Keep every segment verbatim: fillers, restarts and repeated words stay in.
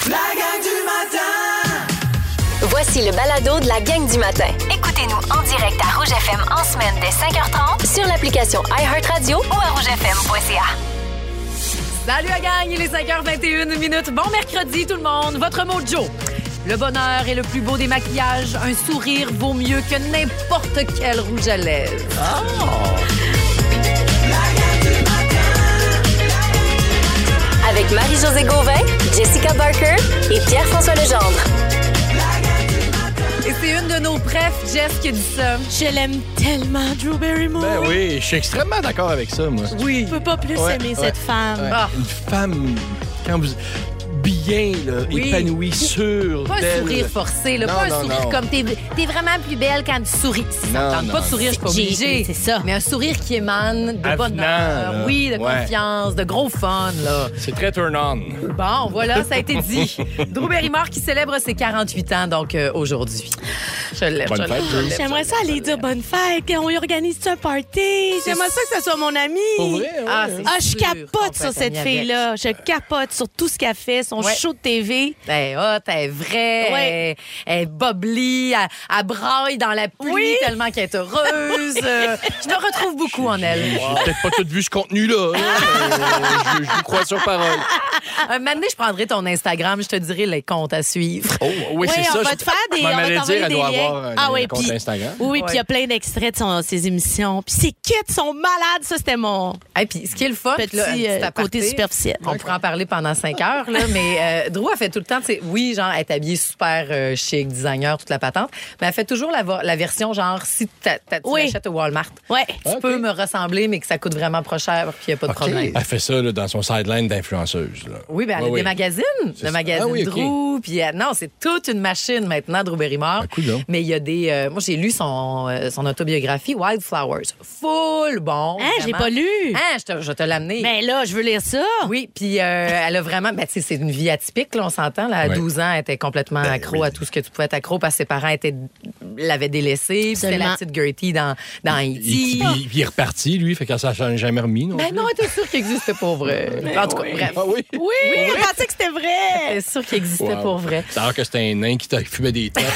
La gang du matin! Voici le balado de la gang du matin. Écoutez-nous en direct à Rouge F M en semaine dès cinq heures trente Sur l'application iHeartRadio ou à rouge f m point c a. Salut la gang, il est cinq heures vingt et une minutes. Bon mercredi tout le monde. Votre mojo. Le bonheur est le plus beau des maquillages. Un sourire vaut mieux que n'importe quel rouge à lèvres. Oh. avec Marie-Josée Gauvin, Jessica Barker et Pierre-François Legendre. Et c'est une de nos prefs, Jess, qui dit ça. Je l'aime tellement, Drew Barrymore. Ben oui, je suis extrêmement d'accord avec ça, moi. Oui. Je peux pas plus Ouais, aimer ouais, cette femme. ouais. Ah. Une femme, quand vous... bien, là, Oui. épanouie, sûre, Pas un belle. sourire forcé, là. Non, pas un non, sourire non. comme t'es, t'es vraiment plus belle quand tu souris. Si ça Non, me tente non, pas de sourire, je suis pas J'ai- obligée. c'est ça. Mais un sourire qui émane de Avenant, bonheur, là. oui, de Ouais. confiance, de gros fun, là. C'est très turn-on. Bon, voilà, ça a été dit. Drew Barrymore qui célèbre ses quarante-huit ans, donc, euh, aujourd'hui. Je l'aime, Bonne je fête, l'aime, je Drew. l'aime, J'aimerais je ça l'aime, aller je dire l'aime. bonne fête, qu'on y organise un party. J'aimerais ça que ce soit mon ami. Pour vrai, ouais. Ah, c'est Ah, je sûr capote qu'on sur peut cette être ami fille-là. Je capote sur tout ce qu'elle fait, son Ouais. show de T V. Elle est hot, elle est vraie, Ouais. elle, elle est bubbly, elle, elle braille dans la pluie Oui. tellement qu'elle est heureuse. Euh, je me retrouve beaucoup en elle. J'ai peut-être pas tout vu ce contenu-là. là. Euh, je, je vous crois sur parole. Un moment donné, je prendrai ton Instagram, je te dirai les comptes à suivre. Oh, oui, c'est Ouais, ça. on va Je- te faire des. je m'en on va allais t'envoyer dire, elle des doit liens. avoir un, ah, un ouais, compte puis- Instagram. Oui, Ouais. puis il y a plein d'extraits de son- ses émissions. Puis ses kits sont malades. Ça, c'était mon Et puis, ce qui est le fun, petit là, un petit euh, aparté, côté superficiel. on pourrait en parler pendant cinq heures, là, mais euh, Drew, elle fait tout le temps, tu sais, oui, genre, elle est habillée super euh, chic, designer, toute la patente, mais elle fait toujours la, vo- la version, genre, si t'as- t'as- tu Oui. l'achètes au Walmart, Ouais. tu Ok. peux me ressembler, mais que ça coûte vraiment pas cher, puis il n'y a pas de OK. problème. Elle fait ça là, dans son sideline d'influenceuse. là. Oui, ben elle Ouais, a oui. des magazines, C'est le ça. magazine Ah oui, OK. Drew, puis euh, non, c'est toute une machine maintenant, Drew Barrymore. Ben, coudonc. Mais il y a des, euh, moi j'ai lu son, euh, son autobiographie, Wildflowers, full bon. Hein, j'ai vraiment. pas lu. Hein, je te, je vais te l'amener. Mais là, je veux lire ça. Oui, puis euh, elle a vraiment, ben, tu sais, c'est une vie atypique, là, on s'entend. Là, à Ouais. douze ans, elle était complètement accro à tout ce que tu pouvais être accro parce que ses parents étaient, l'avaient délaissée. Puis C'était la Absolument. petite Gertie dans, dans Il, E T. il- il- il est reparti, lui, fait que ça n'a jamais remis. Non Ben plus. non, t'es sûr qu'il existait pour vrai. En tout cas, bref. Ah oui? Oui, on pensait que c'était vrai. T'es sûr qu'il existait Wow. pour vrai. C'est alors que c'était un nain qui t'a- fumait des tapes.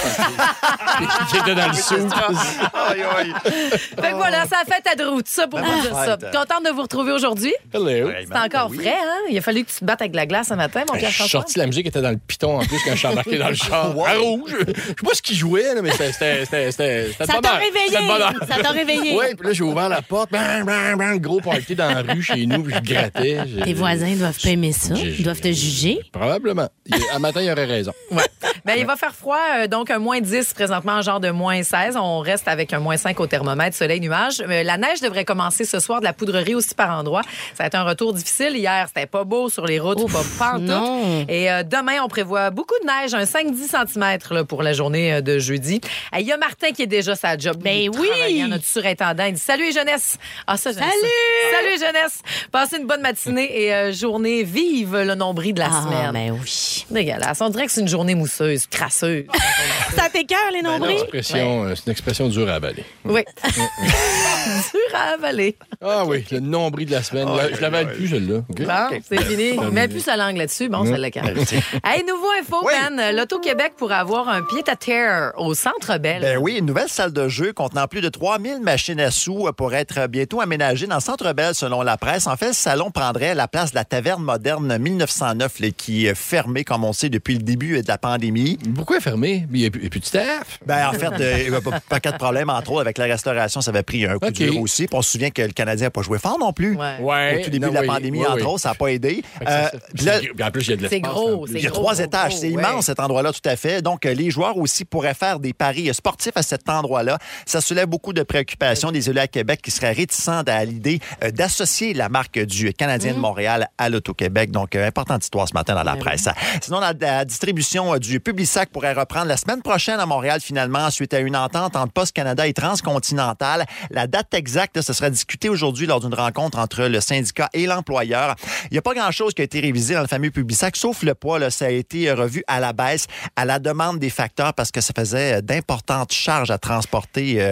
Qui était dans le sou. Aïe, aïe. Fait que voilà, ça a fait à Drew. Tout ça pour vous dire ça. fête. Contente de vous retrouver aujourd'hui. Hello. C'est encore frais, hein? Il a fallu que tu te battes avec la glace ce matin, mon Ben, Je suis Pierre-François. sorti, la musique était dans le piton en plus quand je suis embarqué dans le char. Wow. À rouge. Je sais pas ce qu'il jouait, là, mais c'était c'était- c'était- c'était- c'était de Ça t'a bonheur. réveillé. C'était de bonheur. Ça t'a réveillé. Oui, puis là, j'ai ouvert la porte. Bang, bang, bang, gros party dans la rue chez nous, puis je grattais. J'ai- Tes voisins doivent pas aimer ça. J'ai- Ils doivent te juger. Probablement. Il- Un matin, il aurait raison. Ouais. Ben, il va faire froid, euh, donc un moins dix présentement, un genre de moins seize. On reste avec un moins cinq au thermomètre, soleil, nuage. Euh, la neige devrait commencer ce soir, de la poudrerie aussi par endroits. Ça va être un retour difficile. Hier, c'était pas beau sur les routes, pas pantoute. non. Et euh, demain, on prévoit beaucoup de neige, un cinq à dix centimètres là, pour la journée euh, de jeudi. Il y a Martin qui est déjà sa job. Ben Il est oui. travaillant, notre surintendant. Il dit salut les jeunesse. Ah, ça, j'aime ça. Salut. Salut jeunesse. Passez une bonne matinée et euh, journée vive le nombril de la Ah, semaine. ben oui. Dégueulasse. On dirait que c'est une journée mousseuse, crasseuse. Ça t'écoeure, les Ben, nombrils? une expression, euh, c'est une expression dure à avaler. Oui. Dur à avaler. Ah oui, le nombril de la semaine. Là, je l'avale plus, celle-là. OK? Bon, c'est fini. Il met plus sa langue là-dessus. Bon, ça l'a calme. Hey, nouveau info, Oui. man. L'Auto-Québec pourrait avoir un pied-à-terre au Centre Bell. Ben oui, une nouvelle salle de jeu contenant plus de trois mille machines à sous pourrait être bientôt aménagée dans le Centre Bell, selon la presse. En fait, le salon prendrait la place de la taverne moderne mille neuf cent neuf, là, qui est fermée, comme on sait, depuis le début de la pandémie. Pourquoi est fermé? Il n'y a, plus- il y a plus de staff. Ben, en fait, euh, il y a pas, pas de problème, entre autres, avec la restauration, ça avait pris un coup OK. dur aussi. Puis on se souvient que le Canadien n'a pas joué fort non plus. Ouais. Ouais. Au tout début non, de la oui, pandémie, oui, entre oui. autres, ça n'a pas aidé. Fait que Euh, ça- ça- puis là, puis en plus, il y a de C'est l'espace. gros, en plus. c'est il y a gros, trois gros, étages. gros, C'est ouais. immense, cet endroit-là, tout à fait. Donc, euh, les joueurs aussi pourraient faire des paris sportifs à cet endroit-là. Ça soulève beaucoup de préoccupations des élus à Québec qui seraient réticents à l'idée euh, d'associer la marque du Canadien de Montréal à l'Auto-Québec. Donc, euh, importante histoire ce matin dans la presse. Sinon, la, la distribution euh, du Publisac pourrait reprendre la semaine prochaine à Montréal, finalement, suite à une entente entre Post Canada et Transcontinental. La date exacte, là, ce sera discuté aujourd'hui lors d'une rencontre entre le syndicat et l'employeur. Il n'y a pas grand-chose qui a été révisé dans le fameux Publisac, sauf le poids. Là, ça a été revu à la baisse, à la demande des facteurs, parce que ça faisait d'importantes charges à transporter euh,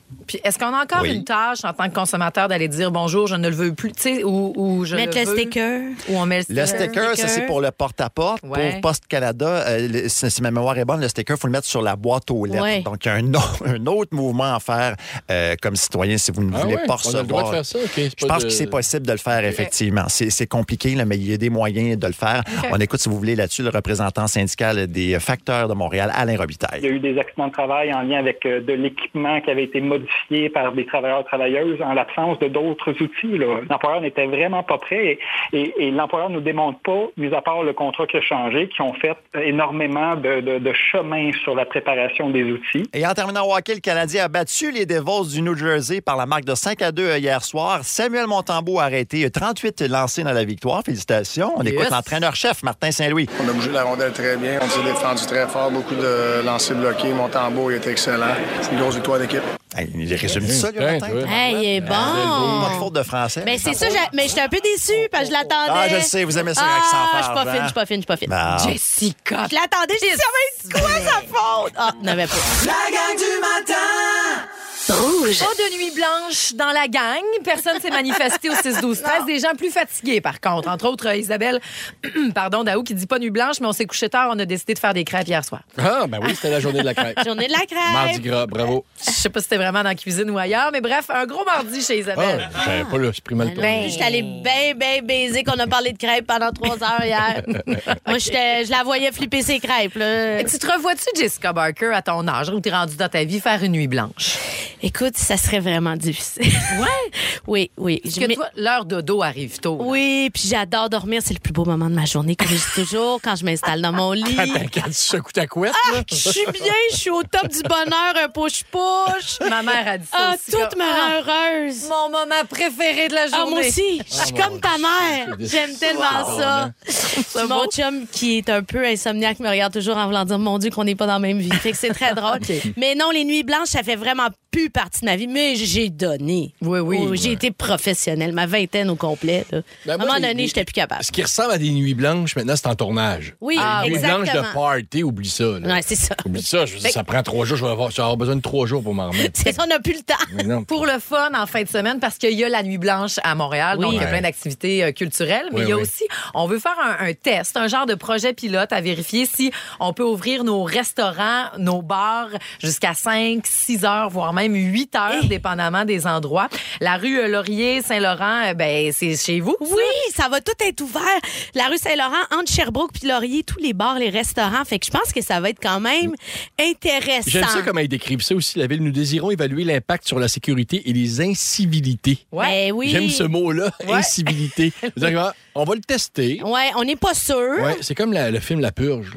Puis est-ce qu'on a encore Oui. une tâche en tant que consommateur d'aller dire bonjour, je ne le veux plus, tu sais, ou, ou je Mettre le le veux. sticker. Ou on met le Le sticker. sticker, ça, c'est pour le porte-à-porte. Ouais. Pour Poste Canada, euh, le- si, si ma mémoire est bonne, le sticker, il faut le mettre sur la boîte aux lettres. Ouais. Donc, il y a un, au- un autre mouvement à faire euh, comme citoyen si vous ne Ah voulez ouais, pas on a le droit de recevoir. faire ça? OK, c'est Je pas pense de- que c'est possible de le faire, effectivement. C'est, c'est compliqué, là, mais il y a des moyens de le faire. OK. On écoute, si vous voulez, là-dessus, le représentant syndical des facteurs de Montréal, Alain Robitaille. Il y a eu des accidents de travail en lien avec euh, de l'équipement qui avait été modifié par des travailleurs et travailleuses en l'absence de d'autres outils. Là. L'employeur n'était vraiment pas prêt et, et, et l'employeur ne nous démontre pas, mis à part le contrat qui a changé, qui ont fait énormément de, de, de chemin sur la préparation des outils. Et en terminant au hockey, le Canadien a battu les Devils du New Jersey par la marque de cinq à deux hier soir. Samuel Montembeault a arrêté trente-huit lancés dans la victoire. Félicitations. On Yes. écoute l'entraîneur-chef, Martin Saint-Louis. On a bougé la rondelle très bien. On s'est défendu très fort. Beaucoup de lancers bloqués. Montembeault était excellent. C'est une grosse victoire d'équipe. Hey, il résume ça, lui, Ouais, Martin? ouais. Hey, il est Pas de bon. faute de français. Ben, c'est ça, j'ai- mais j'étais un peu déçue parce que je l'attendais. Ah, je le sais, vous aimez ça, avec sans Ah, je farge, suis pas hein? fine, je suis pas fine, je suis pas fine. Bon. Jessica. Je l'attendais, je disais, mais c'est quoi sa faute? Ah, n'avait pas. La gang du matin! Rouge. Pas de nuit blanche dans la gang. Personne s'est manifesté au six douze treize. Des gens plus fatigués, par contre. Entre autres, Isabelle, pardon, Daou, qui dit pas nuit blanche, mais on s'est couché tard. On a décidé de faire des crêpes hier soir. Ah, ben oui, c'était la journée de la crêpe. Journée de la crêpe. Mardi gras, bravo. Je sais pas si c'était vraiment dans la cuisine ou ailleurs, mais bref, un gros mardi chez Ah, Isabelle. j'avais pas l'esprit mal tourné. Ben, j'étais allée bien, bien baiser qu'on a parlé de crêpes pendant trois heures hier. Moi, j'étais, je la voyais flipper ses crêpes, là. Et tu te revois-tu, Jessica Barker, à ton âge, où tu es rendue dans ta vie, faire une nuit blanche? Écoute, ça serait vraiment difficile. Ouais. Oui, oui. Parce Je que mets- toi, l'heure dodo arrive tôt. là. Oui, puis j'adore dormir. C'est le plus beau moment de ma journée, comme je dis toujours, quand je m'installe dans mon lit. Attends, quand tu secoues ta couette, là. Je suis bien, je suis au top du bonheur, un push-push. Ma mère a dit ça Ah, aussi. tout comme, me ah, rend heureuse. mon moment préféré de la Ah, journée. moi aussi, je suis Ah, comme mon ta mère. Dieu. J'aime tellement ça. Puis mon chum, qui est un peu insomniaque, me regarde toujours en voulant dire, mon Dieu, qu'on n'est pas dans la même vie. Fait que c'est très drôle. Mais non, les nuits blanches, ça fait vraiment plus partie de ma vie. Mais j'ai donné. Oui, oui. Oh, j'ai été professionnelle, ma vingtaine au complet. Là. Ben, à un moi, moment les- donné, j'étais plus capable. Ce qui ressemble à des nuits blanches, maintenant, c'est en tournage. Oui, Ah, Nuit exactement. blanche de party, oublie ça. Là. Ouais, c'est ça. Oublie ça, je veux dire, ça prend trois jours. Je vais avoir, je vais avoir besoin de trois jours pour m'en remettre. C'est ça, on n'a plus le temps. Mais non. Pour le fun en fin de semaine, parce qu'il y a la nuit blanche à Montréal, Oui. donc il y a Ouais. plein d'activités euh, culturelles, mais Oui, il y a oui. aussi, on veut faire un, un test, un genre de projet pilote à vérifier si on peut ouvrir nos restaurants, nos bars jusqu'à cinq, six heures, voire même huit heures, Eh. dépendamment des endroits. La rue euh, Laurier, Saint-Laurent, euh, ben c'est chez vous. ça? Oui, ça va tout être ouvert. La rue Saint-Laurent, entre Sherbrooke puis Laurier, tous les bars, les restaurants. Fait que je pense que ça va être quand même intéressant. J'aime ça comment ils décrivent ça aussi. La ville, nous désirons évaluer l'impact sur la sécurité et les incivilités. Ben oui. J'aime ce mot-là, Ouais. incivilité. C'est-à-dire, on va le tester. Ouais, on n'est pas sûr. Ouais, c'est comme la- le film La Purge.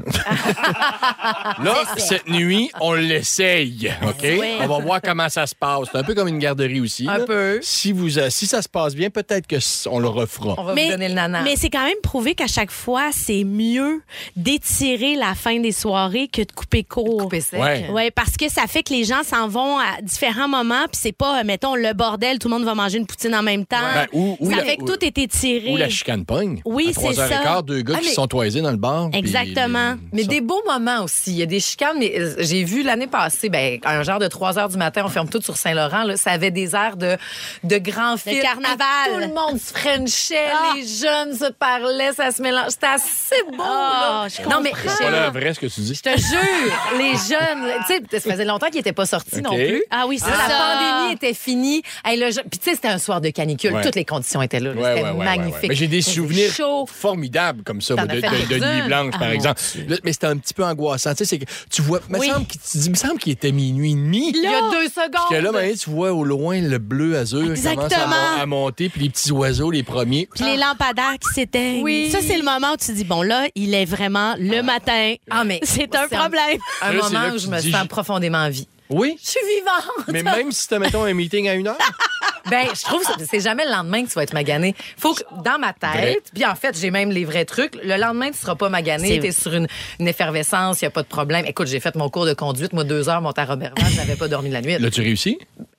Là, cette nuit, on l'essaye, OK? Ouais. On va voir comment ça se passe. C'est un peu comme une garderie aussi. Un là. peu. Si, vous, euh, si ça se passe bien, peut-être que s- on le refera. On va vous donner le nanan. mais c'est quand même prouvé qu'à chaque fois, c'est mieux d'étirer la fin des soirées que de couper court. Couper sec. Ouais. Oui, parce que ça fait que les gens s'en vont à différents moments, puis c'est pas, euh, mettons, le bordel, tout le monde va manger une poutine en même temps. Ben, ou- ou ça la- fait que ou- tout est étiré. Ou la chicane pogne. Oui, à trois c'est heures ça. quinze, deux gars Ah, qui mais- se sont toisés dans le bar. puis Exactement. les- Mais ça- des beaux moments aussi. Il y a des chicanes, mais euh, j'ai vu l'année passée, ben, un genre de trois heures du matin, on ferme tout sur Saint-Laurent. Là, ça avait des airs de, de grands films. carnaval. Tout le monde se frenchait, Ah. les jeunes se parlaient, ça se mélange. C'était assez beau. Ah, là. je non, mais comprends. C'est pas l'air vrai ce que tu dis. je te jure, les jeunes, tu sais, ça faisait longtemps qu'ils n'étaient pas sortis OK. non plus. Ah oui, c'est Là, ça. la pandémie était finie. Hey, le je- Puis tu sais, c'était un soir de canicule. Ouais. Toutes les conditions étaient là. là. Ouais, c'était ouais, ouais, magnifique. ouais, ouais. Mais j'ai des Il faisait souvenirs chaud. formidables comme ça, T'en moi, as de, fait de- de quelques-uns? Nuit Blanche, par Ah, mon exemple. Là, mais c'était un petit peu angoissant. Tu sais, c'est que tu vois, il me Oui. semble qu'il tu dis, il me semble qu'il était minuit et demi. Il y a deux Parce secondes. que là, maintenant, tu vois au loin le bleu azur commence à, Exactement. mon- à monter, puis les petits oiseaux, les premiers. Puis les lampadaires qui s'éteignent. Oui. Ça, c'est le moment où tu dis, bon, là, il est vraiment le matin. Ah, mais C'est un c'est problème. Un Là, c'est moment là que où je tu me dis, sens je- profondément en vie. Oui, Je suis vivante. mais même si tu mettons un meeting à une heure. Ben, je trouve que c'est jamais le lendemain que tu vas être magané. Faut que, dans ma Vrai. tête, puis en fait, j'ai même les vrais trucs, le lendemain, tu seras pas magané, C'est- t'es sur une, une effervescence, il y a pas de problème. Écoute, j'ai fait mon cours de conduite, moi, deux heures, monté à Roberval, je n'avais pas dormi de la nuit. L'as-tu réussi?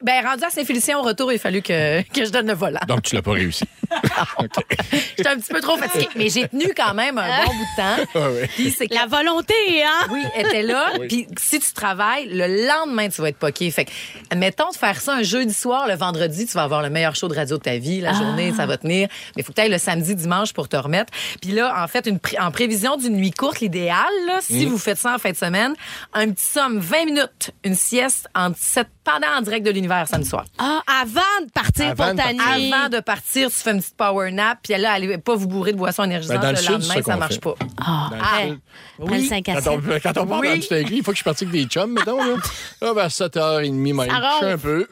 Ben, rendu à Saint-Félicien au retour, il a fallu que, que je donne le volant. Donc, tu l'as pas réussi. Okay. J'étais un petit peu trop fatiguée, mais j'ai tenu quand même un bon bout de temps. Ah oui. Puis c'est que La volonté, hein? oui, était là. Oui. Puis si tu travailles, le lendemain, tu vas être poqué. Fait que, admettons de faire ça un jeudi soir, le vendredi, tu vas avoir le meilleur show de radio de ta vie. La journée, ça va tenir. Mais il faut que tu ailles le samedi, dimanche pour te remettre. Puis là, en fait, une pré- en prévision d'une nuit courte, l'idéal, là, si Mm. vous faites ça en fin de semaine, un petit somme, vingt minutes, une sieste en sept pendant en direct de l'univers samedi soir. Ah, avant de partir Avant pour de ta partir. nuit. Avant de partir, tu fais une petite power nap, puis là, allez pas vous bourrer de boissons énergisantes Ben, dans le le sud, lendemain, c'est ça ça qu'on marche fait. pas. Ah, Dans le ah, sud. prends le cinq à Quand on, sept. quand on parle Oui. dans du Tinguely, il faut que je parte avec des chums, mettons. Là. Là, vers sept heures trente, même. Je suis un peu.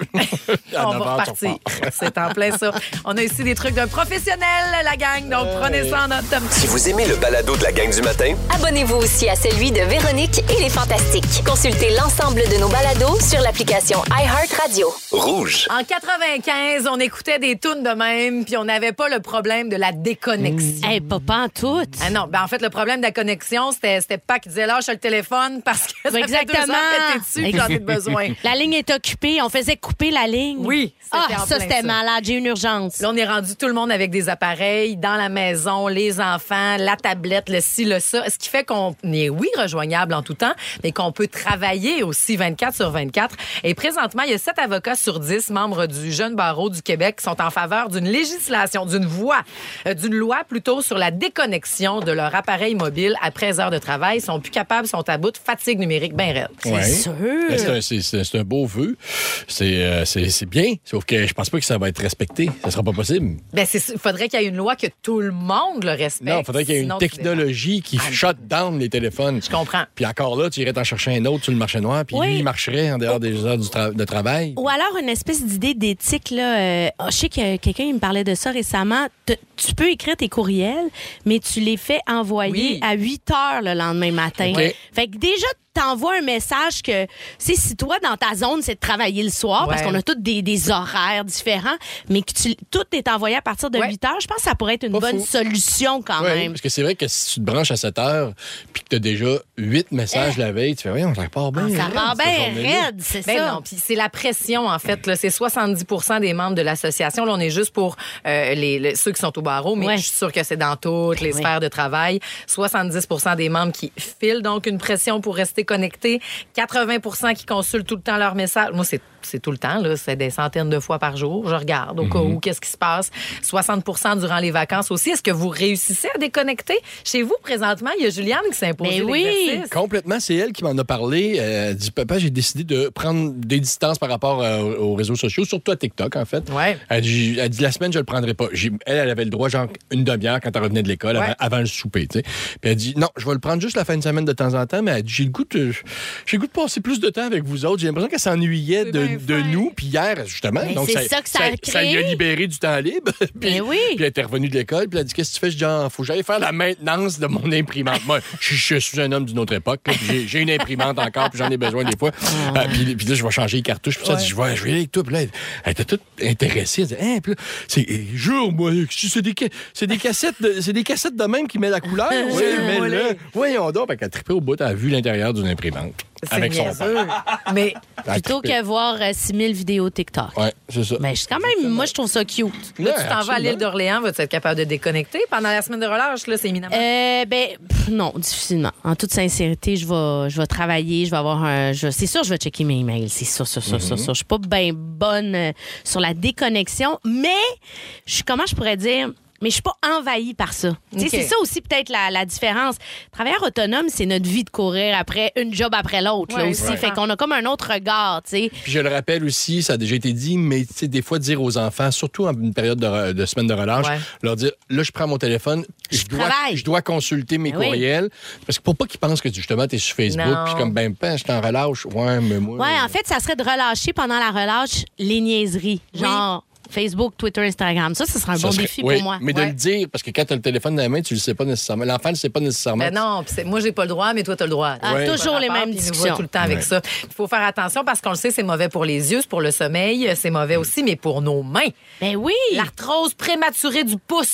À On neuf va heures, tu repartir. repars. C'est en plein ça. On a ici des trucs d'un professionnel, la gang, donc prenez ça en note. Si vous aimez le balado de la gang du matin, Abonnez-vous aussi à celui de Véronique et les Fantastiques. Consultez l'ensemble de nos balados sur l'application iHeartRadio. rouge. En quatre-vingt-quinze, on écoutait des tunes de même, puis on n'avait pas le problème de la déconnexion. Hey, pas pantoute. Ah non, ben en fait, le problème de la connexion, c'était, c'était pas qu'il disait lâche le téléphone parce que ça fait Exactement. deux heures que t'es dessus, puis j'en ai besoin. La ligne est occupée. On faisait couper la ligne. Oui, c'était Ah, en ça, plein c'était ça. malade. J'ai une urgence. Là, on est rendu tout le monde avec des appareils dans la maison, les enfants, la tablette, le ci, le ça. Ce qui fait qu'on est, oui, rejoignable en tout temps, mais qu'on peut travailler aussi vingt-quatre sur vingt-quatre. Et présentement, il y a sept avocats sur dix membres du jeune barreau du Québec qui sont en faveur d'une législation, d'une voie, euh, d'une loi plutôt sur la déconnexion de leur appareil mobile après heures de travail. Ils sont plus capables, sont à bout de fatigue numérique bien raide. Ouais. sûr. Mais C'est un, c'est- c'est- c'est un beau vœu. C'est euh, c'est- c'est bien. Sauf que je pense pas que ça va être respecté. Ça sera pas possible. Ben, il faudrait qu'il y ait une loi que tout le monde le respecte. Non, il faudrait qu'il y ait une Sinon, tu technologie qui shut down les téléphones. Je comprends. Puis encore là, tu irais t'en chercher un autre sur le marché noir, puis Oui. lui, il marcherait en dehors des heures du tra- de travail. Ou alors une espèce d'idée d'éthique. Là, euh, oh, je sais que quelqu'un il me parlait de ça récemment. Te- tu peux écrire tes courriels, mais tu les fais envoyer Oui. à huit heures le lendemain matin. OK. Fait que déjà, t'envoies un message que, c'est si toi, dans ta zone, c'est de travailler le soir, parce Ouais. qu'on a tous des, des horaires différents, mais que tu, tout est envoyé à partir de Ouais. huit heures, je pense que ça pourrait être une Pas bonne fou. solution quand Oui, même. parce que c'est vrai que si tu te branches à sept heures, puis que tu as déjà huit messages la veille, tu fais, voyons, ça part bien. Ah, ça raide, part cette bien journée-là. raide, c'est Ben ça. non, puis c'est la pression, en fait. Là. C'est soixante-dix pour cent des membres de l'association. Là, on est juste pour euh, les, les- ceux qui sont au barreau, mais Ouais. je suis sûre que c'est dans toutes les Oui. sphères de travail. soixante-dix pour cent des membres qui filent donc une pression pour rester connectés. quatre-vingts pour cent qui consultent tout le temps leurs messages. Moi, c'est c'est tout le temps, là. C'est des centaines de fois par jour. Je regarde au cas où, qu'est-ce qui se passe. soixante pour cent durant les vacances aussi. Est-ce que vous réussissez à déconnecter? Chez vous, présentement, il y a Juliane qui s'est imposée Ben oui. l'exercice. Complètement, c'est elle qui m'en a parlé. Euh, Elle dit, papa, j'ai décidé de prendre des distances par rapport euh, aux réseaux sociaux, surtout à TikTok, en fait. Ouais. Elle dit, elle dit, la semaine, je le prendrai pas. J'ai- Elle, elle avait le droit, genre, une demi-heure quand elle revenait de l'école, Ouais. avant, avant le souper, tu sais. Puis elle dit, non, je vais le prendre juste la fin de semaine de temps en temps, mais elle dit, j'ai le goût de, j'ai le goût de passer plus de temps avec vous autres. J'ai l'impression qu'elle s'ennuyait C'est de, bien de fin. nous. Puis hier, justement, Mais donc c'est ça que ça a ça lui a créé. libéré du temps libre. puis, Ben oui. puis elle était revenue de l'école, puis elle a dit, qu'est-ce que tu fais? Je dis, ah, faut que j'aille faire la maintenance de mon imprimante. Moi, je, je suis un homme d'une autre époque, là, puis j'ai, j'ai une imprimante encore, puis j'en ai besoin des fois. Euh, puis, puis là, je vais changer les cartouches, puis ça, elle dit, je vais, je vais aller avec toi. Puis là, elle, elle était toute intéressée. Elle dit, hein, puis là, c'est, jure, moi, c'est des, ca- c'est des cassettes, de, c'est des cassettes de même qui met la couleur. Oui, mais là, voyons donc, elle a trippé au bout, elle a vu l'intérieur d'une imprimante. C'est Avec son niaiseux. père. Mais Elle a Plutôt trippé. que voir euh, six mille vidéos TikTok. Ouais, c'est ça. Mais je- quand même, moi, je trouve ça cute. là, Ouais, tu t'en vas à absolument. l'île d'Orléans, vas-tu être capable de déconnecter pendant la semaine de relâche? Là, c'est éminemment. Euh, ben, pff, non, difficilement. En toute sincérité, je vais, je vais travailler, je vais avoir un. je- c'est sûr, je vais checker mes emails. C'est sûr, sûr, sûr, sûr, sûr. Je suis pas bien bonne euh, sur la déconnexion, mais je suis, comment je pourrais dire. Mais je suis pas envahie par ça. Tu sais, OK. c'est ça aussi peut-être la, la différence. Travailleur autonome, c'est notre vie de courir après une job après l'autre là Ouais, aussi. ouais. Fait qu'on a comme un autre regard, tu sais. Puis je le rappelle aussi, ça a déjà été dit, mais tu sais, des fois, dire aux enfants, surtout en une période de, re- de semaine de relâche, Ouais. leur dire, là, je prends mon téléphone, je, dois, travaille. je dois consulter mes Ben oui. courriels. Parce que pour pas qu'ils pensent que justement, tu es sur Facebook, Non. puis comme, ben, ben, je t'en relâche. Ouais, mais moi. Ouais, en fait, ça serait de relâcher pendant la relâche les niaiseries. Genre Facebook, Twitter, Instagram. Ça, ce serait un ça bon serait- défi oui, pour moi. Mais de Ouais. le dire, parce que quand tu as le téléphone dans la main, tu le sais pas nécessairement. L'enfant ne le sait pas nécessairement. Ben non, pis c'est- moi, j'ai pas le droit, mais toi, tu as le droit. Ah, Ouais. toujours Pas les rapport, mêmes puis il nous discussions. voit tout le temps avec Ouais. ça. Il faut faire attention parce qu'on le sait, c'est mauvais pour les yeux, c'est pour le sommeil, c'est mauvais aussi, mais pour nos mains. Ben oui. L'arthrose prématurée du pouce.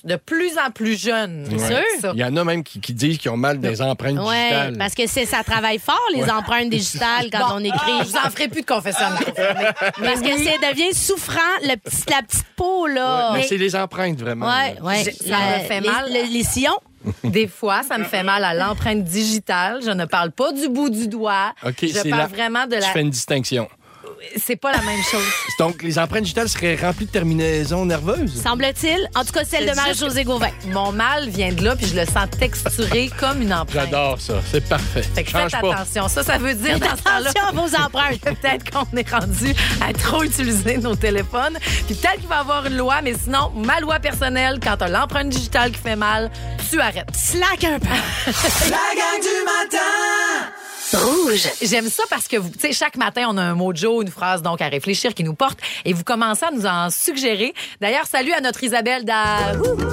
de plus en plus jeunes. C'est Ouais. sûr. Il y en a même qui, qui disent qu'ils ont mal des empreintes Ouais, digitales. parce que c'est, ça travaille fort, les Ouais. empreintes digitales, quand Bon, on écrit. Je vous en ferai plus de confession. Parce que ça devient souffrant, le petit, la petite peau, là. Ouais, mais c'est les empreintes, vraiment. Ouais, ouais. J'ai- ça me fait les, mal. Les, les sillons. Des fois, ça me fait mal à l'empreinte digitale. Je ne parle pas du bout du doigt. OK, je c'est parle là. vraiment de Tu la... fais une distinction. C'est pas la même chose. Donc, les empreintes digitales seraient remplies de terminaisons nerveuses? Semble-t-il. En tout cas, celle de C'est Marie-Josée Gauvin. Mon mal vient de là, puis je le sens texturé comme une empreinte. J'adore ça. C'est parfait. Fait que Change faites pas. attention. Ça, ça veut dire dans ce temps-là... Attention à vos empreintes. Peut-être qu'on est rendu à trop utiliser nos téléphones. Puis peut-être qu'il va y avoir une loi, mais sinon, ma loi personnelle, quand t'as l'empreinte digitale qui fait mal, tu arrêtes. Slack un peu. La gang du matin! Rouge. J'aime ça parce que, vous, tu sais, chaque matin, on a un mojo, une phrase donc à réfléchir qui nous porte et vous commencez à nous en suggérer. D'ailleurs, salut à notre Isabelle da...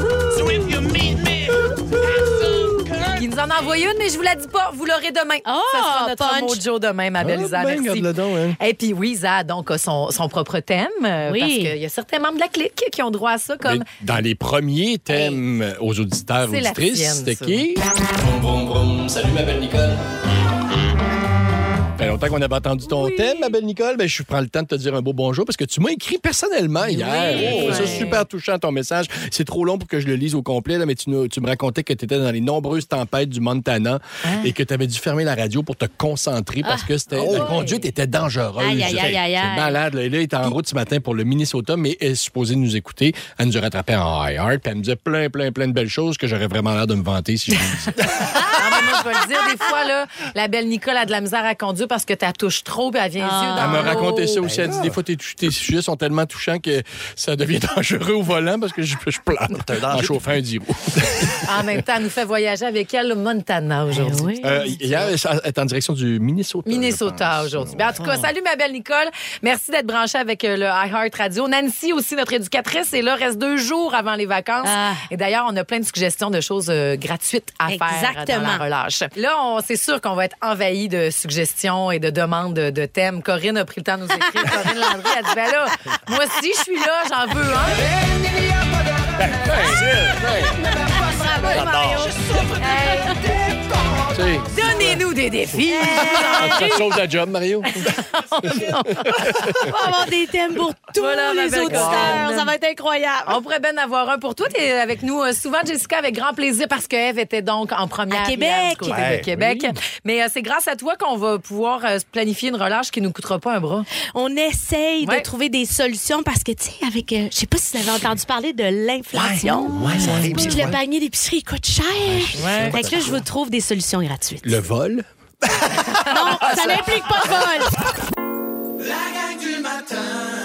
qui nous en a envoyé une, mais je vous la dis pas. Vous l'aurez demain. Oh, ça sera notre punch. mojo demain, ma belle Ah, Isa. ben, Merci. garde-le donc, hein. Et puis oui, Isa a donc a son, son propre thème. euh, Oui. Parce qu'il y a certains membres de la clique qui ont droit à ça, comme... Mais dans les premiers thèmes aux auditeurs, C'est la auditrices, tienne, c'était ça. qui? Brum, brum, brum. Salut, ma belle Nicole. Ça fait longtemps qu'on n'avait entendu ton thème, ma belle Nicole. Ben, je prends le temps de te dire un beau bonjour parce que tu m'as écrit personnellement hier. Oui. Je trouve ça Ouais. super touchant, ton message. C'est trop long pour que je le lise au complet, là, mais tu, nous- tu me racontais que tu étais dans les nombreuses tempêtes du Montana et que tu avais dû fermer la radio pour te concentrer parce que c'était, Ah, la ouais. conduite était dangereuse. Aïe, aïe, aïe, aïe, C'est aïe. malade. Là. Et là, il était en route ce matin pour le Minnesota, mais elle est supposée nous écouter. Elle nous a rattrapé en iHeart, puis elle me disait plein, plein, plein de belles choses que j'aurais vraiment l'air de me vanter si je le disais. Ah, mais moi, je vais le dire, des fois, là, la belle Nicole a de la misère à conduire parce que tu touches trop et elle vient les yeux Ah. dans Elle m'a l'eau. raconté ça aussi. Elle dit des fois, tes, tes sujets sont tellement touchants que ça devient dangereux au volant parce que je, je plane un danger. en chauffant un dix roues. En même temps, elle nous fait voyager avec elle au Montana aujourd'hui. Oui. Euh, hier, elle est en direction du Minnesota. Minnesota je aujourd'hui. Ben, en tout cas, salut ma belle Nicole. Merci d'être branchée avec euh, le iHeart Radio. Nancy aussi, notre éducatrice, est là. Reste deux jours avant les vacances. Ah. Et d'ailleurs, on a plein de suggestions de choses euh, gratuites à faire Exactement. dans la relâche. Là, on, c'est sûr qu'on va être envahi de suggestions et de demandes de, de thèmes. Corinne a pris le temps de nous écrire. Corinne Landry a dit, ben là, moi aussi, je suis là, j'en veux un. Bravo, Mario. Tu sais, Donnez-nous des défis. ça te sauve la job, Mario. On va avoir des thèmes pour tous Voilà, ma les belle auditeurs. Corinne. Ça va être incroyable. On pourrait bien avoir un pour toi. Tu es avec nous euh, souvent, Jessica, avec grand plaisir, parce que Eve était donc en première À hier Québec. du côté Ouais, de Québec. Mais euh, c'est grâce à toi qu'on va pouvoir euh, planifier une relâche qui ne nous coûtera pas un bras. On essaye Ouais. de trouver des solutions parce que, tu sais, avec, euh, je sais pas si vous avez entendu parler de l'inflation. Ouais, ça arrive. Puis des le fois. panier d'épicerie coûte cher. Fait que là, je vous trouve des solutions gratuites. Le vol. Non, ça n'implique pas de vol. La gang du matin!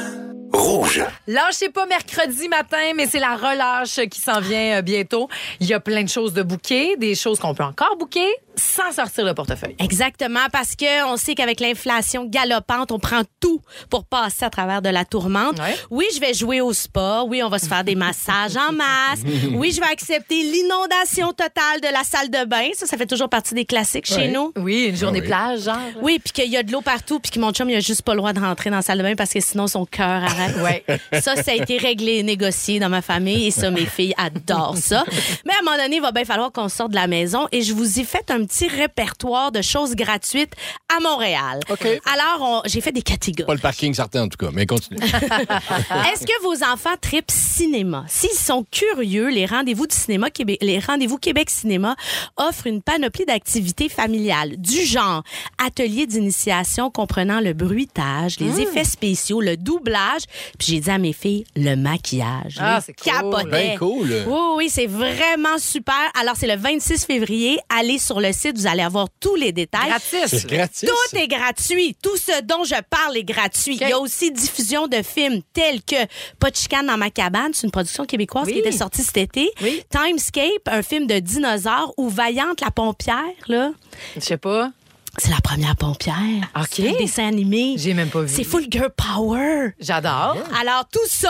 Rouge. Lâchez pas mercredi matin, mais c'est la relâche qui s'en vient euh, bientôt. Il y a plein de choses de booker, des choses qu'on peut encore booker sans sortir le portefeuille. Exactement, parce que on sait qu'avec l'inflation galopante, on prend tout pour passer à travers de la tourmente. Ouais. Oui, je vais jouer au spa. Oui, on va se faire des massages en masse. Oui, je vais accepter l'inondation totale de la salle de bain. Ça, ça fait toujours partie des classiques chez Ouais. nous. Oui, une journée Ah oui. plage, genre. Oui, puis qu'il y a de l'eau partout, puis que mon chum, il a juste pas le droit de rentrer dans la salle de bain parce que sinon, son cœur arrête. Ouais. Ça, ça a été réglé et négocié dans ma famille et ça, mes filles adorent ça. Mais à un moment donné, il va bien falloir qu'on sorte de la maison et je vous ai fait un petit répertoire de choses gratuites à Montréal. OK. Alors, on- j'ai fait des catégories. Pas le parking certain, en tout cas, mais continue. Est-ce que vos enfants tripent cinéma? S'ils sont curieux, les rendez-vous du cinéma Québec, les rendez-vous Québec Cinéma offrent une panoplie d'activités familiales du genre atelier d'initiation comprenant le bruitage, les effets spéciaux, le doublage, puis j'ai dit à mes filles le maquillage. Ah, Les c'est cool. capotais. Ben cool. Oui, oui, c'est vraiment super. Alors, c'est le vingt-six février. Allez sur le site, vous allez avoir tous les détails. Gratis. C'est gratis. Tout est gratuit. Tout ce dont je parle est gratuit. OK. Il y a aussi diffusion de films tels que Pas de chicane dans ma cabane, c'est une production québécoise Oui. qui était sortie cet été. Oui. Timescape, un film de dinosaures, ou Vaillante la pompière, là. Je sais pas. C'est la première pompière. OK. C'est un dessin animé. J'ai même pas vu. C'est full girl power. J'adore. Alors, tout ça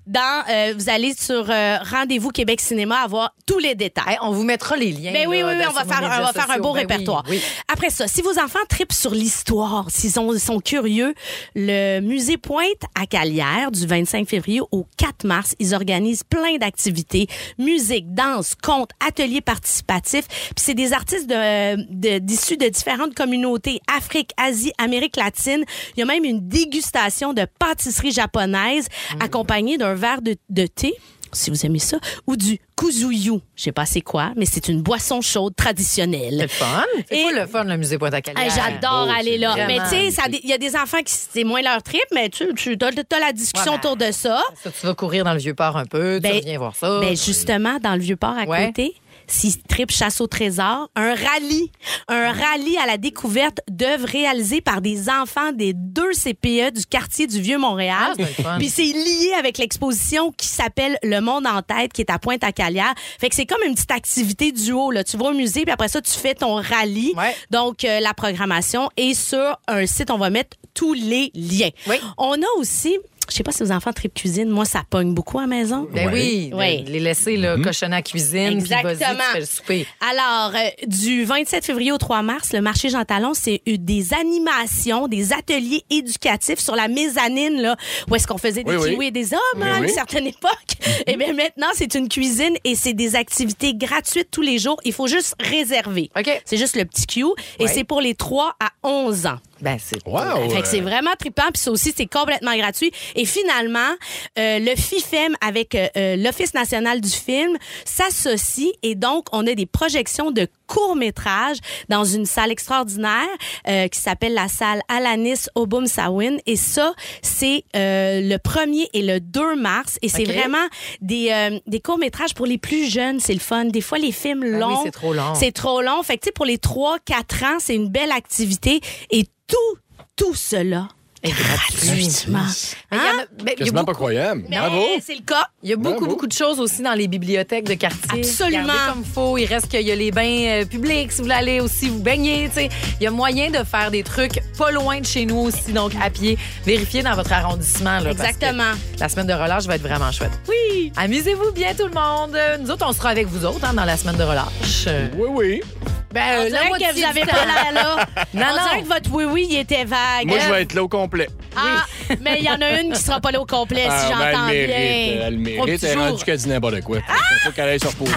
dans, euh, vous allez sur euh, Rendez-vous Québec Cinéma avoir tous les détails. Hey, on vous mettra les liens. Ben oui, là, oui, oui, dans- on va sur faire, nos on va médias faire un sociaux. beau Ben répertoire. oui, oui. Après ça, si vos enfants tripent sur l'histoire, s'ils ont- sont curieux, le musée Pointe à Calière, du vingt-cinq février au quatre mars, ils organisent plein d'activités, musique, danse, contes, ateliers participatifs. Puis c'est des artistes de, de, d'issus de différentes communautés, Afrique, Asie, Amérique latine. Il y a même une dégustation de pâtisserie japonaise Mm. accompagnée d'un verre de, de thé, si vous aimez ça, ou du kuzuyu. Je sais pas c'est quoi, mais c'est une boisson chaude C'est traditionnelle. le fun. C'est Et- pas le fun, le musée Pointe-à-Calière. Hey, j'adore beau, aller c'est là. vraiment Mais tu sais, ça a des- il y a des enfants qui c'est moins leur trip, mais tu, tu as, la discussion Ouais, ben, autour de ça. Ça, tu vas courir dans le Vieux-Port un peu, Ben, tu reviens voir ça. Ben justement, dans le Vieux-Port à Ouais. côté, s'ils tripent chasse au trésor, un rallye, un rallye à la découverte d'œuvres réalisées par des enfants des deux C P E du quartier du Vieux-Montréal. Ah, c'est le fun. Puis c'est lié avec l'exposition qui s'appelle Le Monde en tête, qui est à Pointe-à-Calière. Fait que c'est comme une petite activité duo, là. Tu vas au musée, puis après ça, tu fais ton rallye. Ouais. Donc, euh, la programmation est sur un site. On va mettre tous les liens. Oui. On a aussi... Je sais pas si vos enfants tripent cuisine. Moi, ça pogne beaucoup à la maison. Ben Ouais. oui, de- Ouais. de les laisser là, cochonner à la cuisine, puis vas-y, Exactement. tu fais le souper. Alors, euh, du vingt-sept février au trois mars, le marché Jean Talon, c'est eu des animations, des ateliers éducatifs sur la mezzanine, là, où est-ce qu'on faisait des Oui, oui. kiwis et des hommes Oui, à une oui. certaine époque. Et bien maintenant, c'est une cuisine et c'est des activités gratuites tous les jours. Il faut juste réserver. OK. C'est juste le petit Q et Ouais. c'est pour les trois à onze ans. Ben, c'est Wow! Fait que c'est vraiment trippant, puis ça aussi, c'est complètement gratuit. Et finalement, euh, le FIFEM avec euh, euh, l'Office national du film s'associe et donc, on a des projections de courts-métrages dans une salle extraordinaire euh, qui s'appelle la salle Alanis Obum Sawin. Et ça, c'est euh, le premier et le deux mars. Et c'est OK. vraiment des, euh, des courts-métrages pour les plus jeunes. C'est le fun. Des fois, les films Ben oui, longs... c'est trop long. C'est trop long. Fait que, tu sais, pour les trois quatre ans, c'est une belle activité. Et tout, tout cela Et gratuitement. Mais il y en a- ben, il y a Quasiment pas beaucoup- croyable. Mais Bravo! c'est le cas. Il y a beaucoup, Bravo. beaucoup de choses aussi dans les bibliothèques de quartier. Absolument. Regardez comme faut. Il reste qu'il y a les bains euh, publics si vous voulez aller aussi vous baigner. tu sais. Il y a moyen de faire des trucs pas loin de chez nous aussi, donc à pied. Vérifiez dans votre arrondissement. Là, parce que Exactement. la semaine de relâche va être vraiment chouette. Oui. Amusez-vous bien tout le monde. Nous autres, on sera avec vous autres hein, dans la semaine de relâche. Euh, Oui, oui. Ben, On euh, la dirait moitié que vous du avez temps. pas l'air là. Non, On non. dirait que votre oui-oui, il était vague. Moi, je vais être là au complet. Ah, mais il y en a une qui sera pas là au complet, si Ah, ben, j'entends elle bien. mérite. Elle Trois mérite. petits Elle est jours. rendue qu'elle dit n'importe quoi. Il faut qu'elle aille se reposer.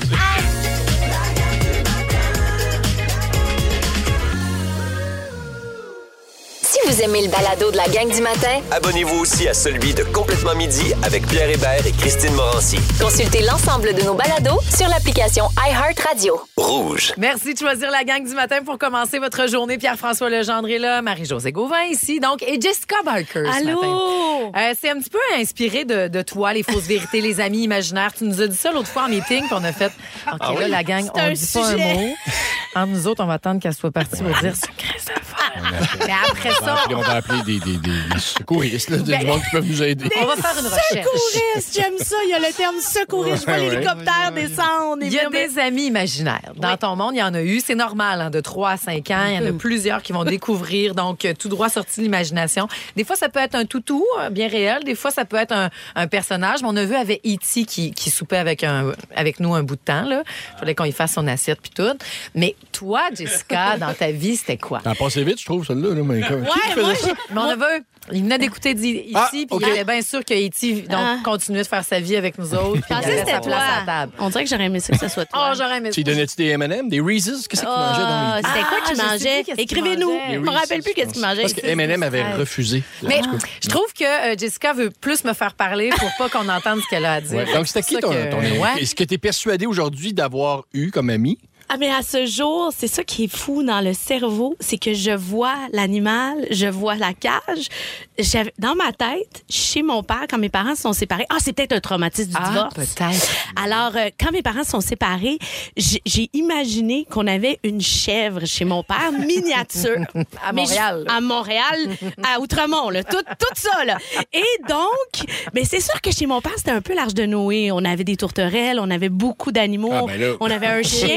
Si vous aimez le balado de la gang du matin, Abonnez-vous aussi à celui de Complètement Midi avec Pierre Hébert et Christine Morancy. consultez l'ensemble de nos balados sur l'application iHeartRadio. Rouge. Merci de choisir la gang du matin pour commencer votre journée. Pierre-François Legendre est là, Marie-Josée Gauvin ici, donc, et Jessica Barker ce matin. Allô? Euh, c'est un petit peu inspiré de, de toi, les fausses vérités, les amis imaginaires. Tu nous as dit ça l'autre fois en meeting, puis on a fait OK, là, la gang, C'est on un dit pas un sujet. mot. Entre nous autres, on va attendre qu'elle soit partie pour dire secret d'affaires. Mais après On va ça, appeler- on va appeler des, des, des secouristes, là, des Ben- gens qui peuvent nous aider. on va faire une recherche. Secouriste, j'aime ça. Il y a le terme secouriste. Je vois Ouais, ouais. l'hélicoptère descendre. et Il y a venir me- des amis imaginaires. Dans ton monde, il y en a eu. C'est normal, hein, de trois à cinq ans. Il y en a plusieurs qui vont découvrir. Donc, euh, tout droit sorti de l'imagination. Des fois, ça peut être un toutou, euh, bien réel. Des fois, ça peut être un, un personnage. Mon neveu avait E T qui, qui soupait avec, un, avec nous un bout de temps. Il fallait qu'on y fasse son assiette puis tout. Mais toi, Jessica, dans ta vie, c'était quoi? Ça a passé vite, je trouve, celle-là. Là, mais comme- qui Ouais, faisait moi, ça? j'ai- Mon neveu, il venait d'écouter E T Ah, puis OK. il était bien sûr que E T donc, Ah. continuait de faire sa vie avec nous autres. Puis Je il pensais que avait c'était sa place à la toi. table. On dirait que j'aurais aimé ça que ce soit toi. Oh, j'aurais aimé Tu lui donnais-tu des M and M, des Reese's? Qu'est-ce qu'il mangeait dans Ah, les... c'était quoi Ah, qu'il je sais mangeait? plus qu'est-ce qu'il Écrivez-nous. mangeait. Je me rappelle plus qu'est-ce qu'il mangeait. Parce que M and M avait Ouais. refusé. Mais En tout cas. je trouve que euh, Jessica veut plus me faire parler pour pas qu'on entende ce qu'elle a à dire. Ouais. Donc, c'était C'est qui pour ton, ça que- ton ami? Ouais. Est-ce que tu es persuadé aujourd'hui d'avoir eu comme ami? Ah, mais à ce jour, c'est ça qui est fou dans le cerveau, c'est que je vois l'animal, je vois la cage. J'avais- Dans ma tête, chez mon père, quand mes parents se sont séparés, ah, c'est peut-être un traumatisme du Ah, divorce. peut-être. Alors, euh, quand mes parents se sont séparés, j'ai j'ai imaginé qu'on avait une chèvre chez mon père, miniature. À Mais Montréal, je- là. à Montréal, à Outremont, là, tout, tout ça. Là. Et donc, mais c'est sûr que chez mon père, c'était un peu l'Arche de Noé. On avait des tourterelles, on avait beaucoup d'animaux, Ah, ben là. on avait un chien. Fait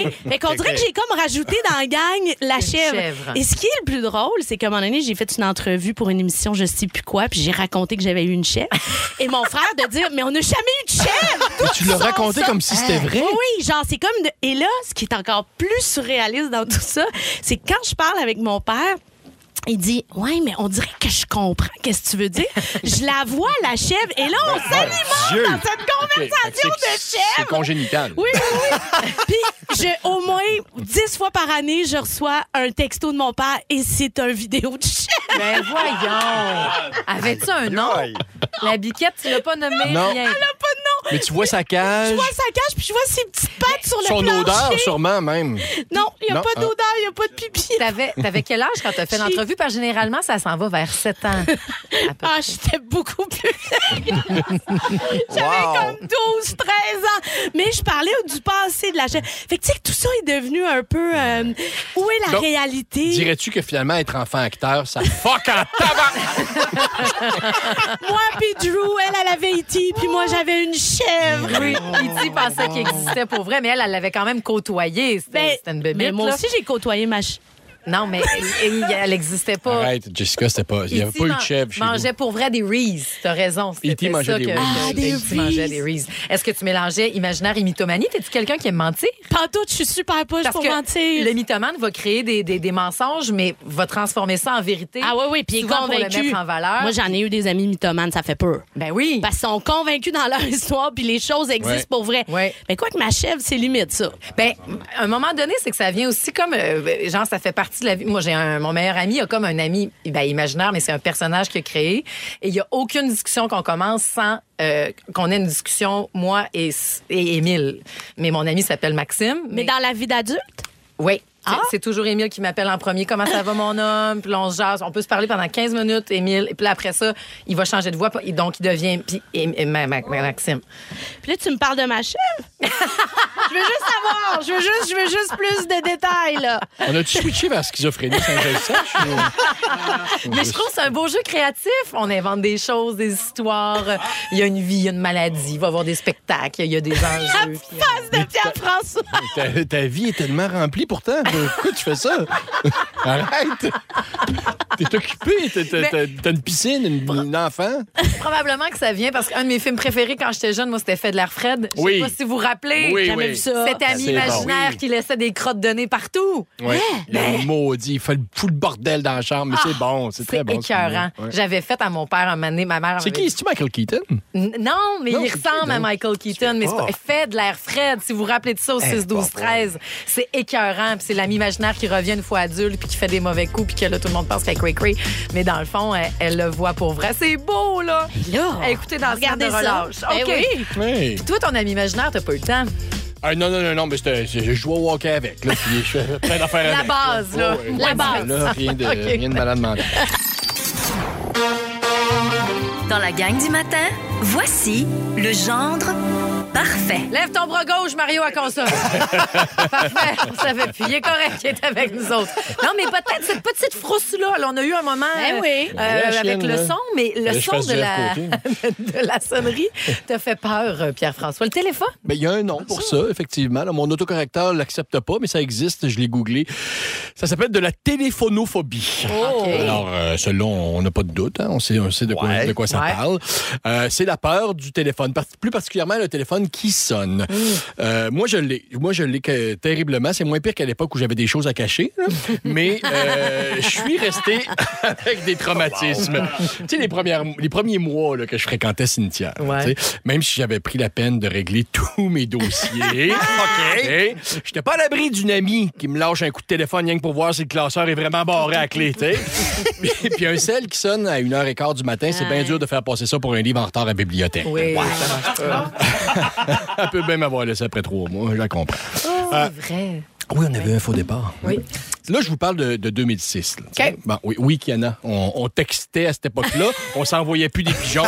qu'on dirait que j'ai comme rajouté dans la gang la chèvre. chèvre. Et ce qui est le plus drôle, c'est qu'à un moment donné, j'ai fait une entrevue pour une émission, je sais plus quoi, puis j'ai raconté que j'avais eu une chèvre. Et mon frère de dire, mais on n'a jamais eu de chèvre! Mais tu l'as raconté ça? comme si c'était vrai. Oui, oui, genre, c'est comme. De... Et là, ce qui est encore plus surréaliste dans tout ça, c'est que quand je parle avec mon père, il dit, ouais, mais on dirait que je comprends qu'est-ce que tu veux dire. Je la vois, la chèvre, et là, on s'alimente Dieu. dans cette conversation Okay. de C'est chèvre. congénital. Oui, oui, oui. Puis, je, au moins dix fois par année, je reçois un texto de mon père et c'est un vidéo de chèvre. Ben voyons. Avais-tu un nom? La biquette, tu l'as pas nommé? Non. Rien. Elle a pas de nom. Mais tu vois sa cage. Je vois sa cage, puis je vois ses petites pattes sur le Son plancher. odeur, sûrement, même. Non, il n'y a Non? pas Ah. d'odeur, il n'y a pas de pipi. T'avais, t'avais quel âge quand t'as fait l'entrevue? Parce que généralement, ça s'en va vers sept ans. À peu Ah, près. j'étais beaucoup plus vieille. J'avais Wow. comme douze, treize ans. Mais je parlais du passé de la chaîne. Fait que tu sais que tout ça est devenu un peu... euh, où est la Donc, réalité? Dirais-tu que finalement, être enfant acteur, ça fuck en tabac? Moi puis Drew, elle, elle avait E T, puis moi, j'avais une chèvre. Oui, E T pensait qu'il existait pour vrai, mais elle, elle l'avait quand même côtoyé. C'était, Ben, c'était une bébête. mais moi là. aussi, j'ai côtoyé ma chèvre. Non, mais elle, elle existait pas. Arrête, Jessica, c'était pas. Il n'y avait E T pas eu man- de chèvre chez mangeait pour vrai des Reese. T'as raison. E T C'était mangeait ça des que, Reese. Ah, que des E T mangeait Reese. des Reese. Est-ce que tu mélangeais imaginaire et mythomanie? T'es-tu quelqu'un qui aime mentir? Pantoute, je suis super poche Parce pour que mentir. le mythomane va créer des, des, des mensonges, mais va transformer ça en vérité. Ah oui, oui, puis il est souvent pour le convaincu. mettre en valeur. Moi, j'en ai eu des amis mythomanes, ça fait peur. Ben oui. Parce qu'ils sont convaincus dans leur histoire, puis les choses existent Ouais. pour vrai. Ouais. Mais quoi que ma chèvre, c'est limite, ça. Ben, à un moment donné, c'est que ça vient aussi comme, euh, genre, ça fait partie de la vie. Moi, j'ai un, mon meilleur ami a comme un ami, ben, imaginaire, mais c'est un personnage qu'il a créé. Et il y a aucune discussion qu'on commence sans euh, qu'on ait une discussion, moi et, et Émile. Mais mon ami s'appelle Maxime. Mais dans la vie d'adulte? Oui. C'est- Ah. C'est toujours Émile qui m'appelle en premier. Comment ça va, mon homme? Puis là, on se jase. On peut se parler pendant quinze minutes, Émile. Et puis là, après ça, il va changer de voix. puis Donc, il devient puis, et, et- ma- ma- ma- Maxime. Puis là, tu me parles de ma chèvre? Je veux juste savoir. Je veux juste, je veux juste plus de détails, là. On a-tu switché vers la schizophrénie sans que je le sache? ou- Mais je trouve que c'est un beau jeu créatif. On invente des choses, des histoires. Il y a une vie, il y a une maladie. Il va y avoir des spectacles. Il y a des enjeux. puis, euh, Face de Pierre-François. Ta, ta vie est tellement remplie pourtant. Pourquoi tu fais ça? Arrête! T'es occupé, t'as, t'as- t'as- t'as une piscine, une, une enfant. Probablement que ça vient parce qu'un de mes films préférés quand j'étais jeune, moi, c'était Fait de l'air Fred. Je sais Oui. pas si vous vous rappelez. Oui, Jamais oui. vu ça. Cet ami C'est bon. imaginaire Oui. qui laissait des crottes de nez partout. Ouais. Le maudit, il fait le fou le bordel dans la chambre, mais c'est bon, c'est très C'est bon. ce écœurant. film-là. Ouais. J'avais fait à mon père un moment donné, ma mère. C'est avait- qui? C'est-tu Michael Keaton? N- Non, mais Non, il c'est ressemble qui, à non? Michael Keaton, mais c'est pas... fait de l'air Fred. Si vous vous rappelez de ça au six douze treize, c'est écœurant. Puis c'est l'ami imaginaire qui revient une fois adulte puis qui fait des mauvais coups puis que là, tout le monde pense qu'elle est cray-cray. Mais dans le fond, elle, elle le voit pour vrai. C'est beau, là! Là, Écoutez, dans regardez ce de ça. relâche. Ben OK. oui. Oui. Toi, ton ami imaginaire, t'as pas eu le temps. Ah, non, non, non, non, mais c'était- je joue au hockey avec. Là, puis je fais plein d'affaires La avec. base, là. Ouais, ouais. La Ouais, base. Là, rien, de, OK. rien de malade mental. Dans la gang du matin, voici le gendre parfait. Lève ton bras gauche, Mario, à console. Parfait. On savait plus. Il est correct qu'il est avec nous autres. Non, mais peut-être cette petite frousse-là. Là, on a eu un moment Ben euh, oui. euh, La chienne, avec le là. son, mais le Fallait que je son fasse de du la, F de la sonnerie t'a fait peur, euh, Pierre-François. Le téléphone? Ben, il y a un nom pour ça, effectivement. Là, mon autocorrecteur ne l'accepte pas, mais ça existe. Je l'ai googlé. Ça s'appelle de la téléphonophobie. OK. Alors, euh, celui-là, on n'a pas de doute. Hein. On sait, on sait de, quoi, Ouais. de quoi ça Ouais. parle. Euh, c'est la peur du téléphone, par- plus particulièrement le téléphone qui sonne. Euh, moi, je l'ai. Moi, je l'ai que- terriblement. C'est moins pire qu'à l'époque où j'avais des choses à cacher. là. Mais euh, je suis resté avec des traumatismes. Tu sais, les, premières, les premiers mois là, que je fréquentais Cynthia. là, Ouais. tu sais, même si j'avais pris la peine de régler tous mes dossiers. OK. J'étais pas à l'abri d'une amie qui me lâche un coup de téléphone rien que pour voir si le classeur est vraiment barré à la clé, tu sais. Puis- Puis un sel qui sonne à une heure et quart du matin, c'est bien dur de faire passer ça pour un livre en retard à la bibliothèque. Oui, ça marche pas. Elle peut même avoir laissé après trois mois, je la comprends. C'est vrai. Oui, on avait un faux départ. Oui. Là, je vous parle de, de deux mille six. Là, tu sais. OK. Bon, oui, oui, Kiana. On, on textait à cette époque-là. On s'envoyait plus des pigeons.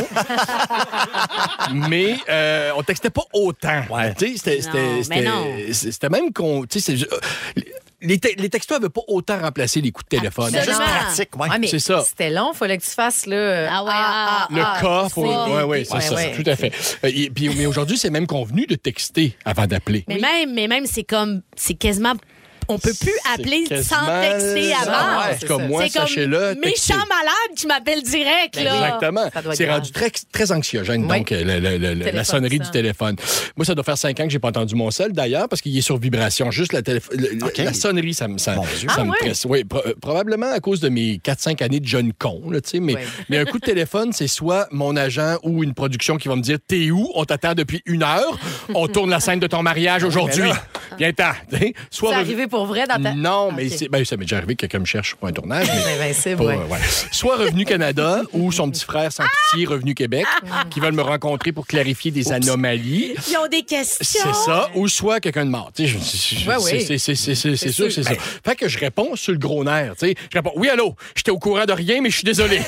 Mais euh, on textait pas autant. Ouais. Tu sais, c'était- Non, c'était- mais c'était- non. c'était même qu'on... tu sais, c'est- les, te- les textos n'avaient pas autant remplacé les coups de téléphone. C'est juste Absolument. pratique, ouais. Ouais, mais C'est ça. C'était long, il fallait que tu fasses le. Ah ouais, ah, Le ah, cas, faut... c'est- ouais, ouais, c'est Ouais, ça, ouais. tout à fait. Euh, et puis, mais aujourd'hui, c'est même convenu de texter avant d'appeler. Mais même, mais même c'est comme, c'est quasiment, on peut plus C'est appeler quasiment sans texter ça. avant. Ouais, c'est comme ça. moi, c'est comme sachez-le, texter. méchant malade qui m'appelle direct, Ben là. Exactement. Ça doit être C'est grave. rendu très, très anxiogène, Oui. donc, euh, le- le- le- la Téléphone sonnerie sonne. du téléphone. Moi, ça doit faire cinq ans que j'ai pas entendu mon seul, d'ailleurs, parce qu'il est sur vibration. Juste la, télé- le- OK. la sonnerie, ça me, ça, Mon Dieu. ça Ah, me ouais? presse. Oui, pro- euh, probablement à cause de mes quatre cinq années de jeune con, là, tu sais, mais, Ouais. mais un coup de téléphone, c'est soit mon agent ou une production qui va me dire « T'es où? On t'attend depuis une heure. On tourne la scène de ton mariage aujourd'hui. Viens-t'en. » Soit C'est rev- arrivé pour vrai dans ta. Non, mais Ok. c'est- ben, ça m'est déjà arrivé que quelqu'un me cherche pour un tournage. mais- C'est invincible, pas, ouais. ouais. Soit Revenu Canada ou son petit frère sans pitié Revenu Québec qui veulent me rencontrer pour clarifier des anomalies. Ils ont des questions. C'est ça. Ou soit quelqu'un de mort. Tu sais, je- je- je- Ouais, c'est- ouais. c'est- c'est- c'est- c'est- C'est sûr, sûr. c'est ça. Fait que je réponds sur le gros nerf. Tu sais. Je réponds oui, allô, j'étais au courant de rien, mais je suis désolé.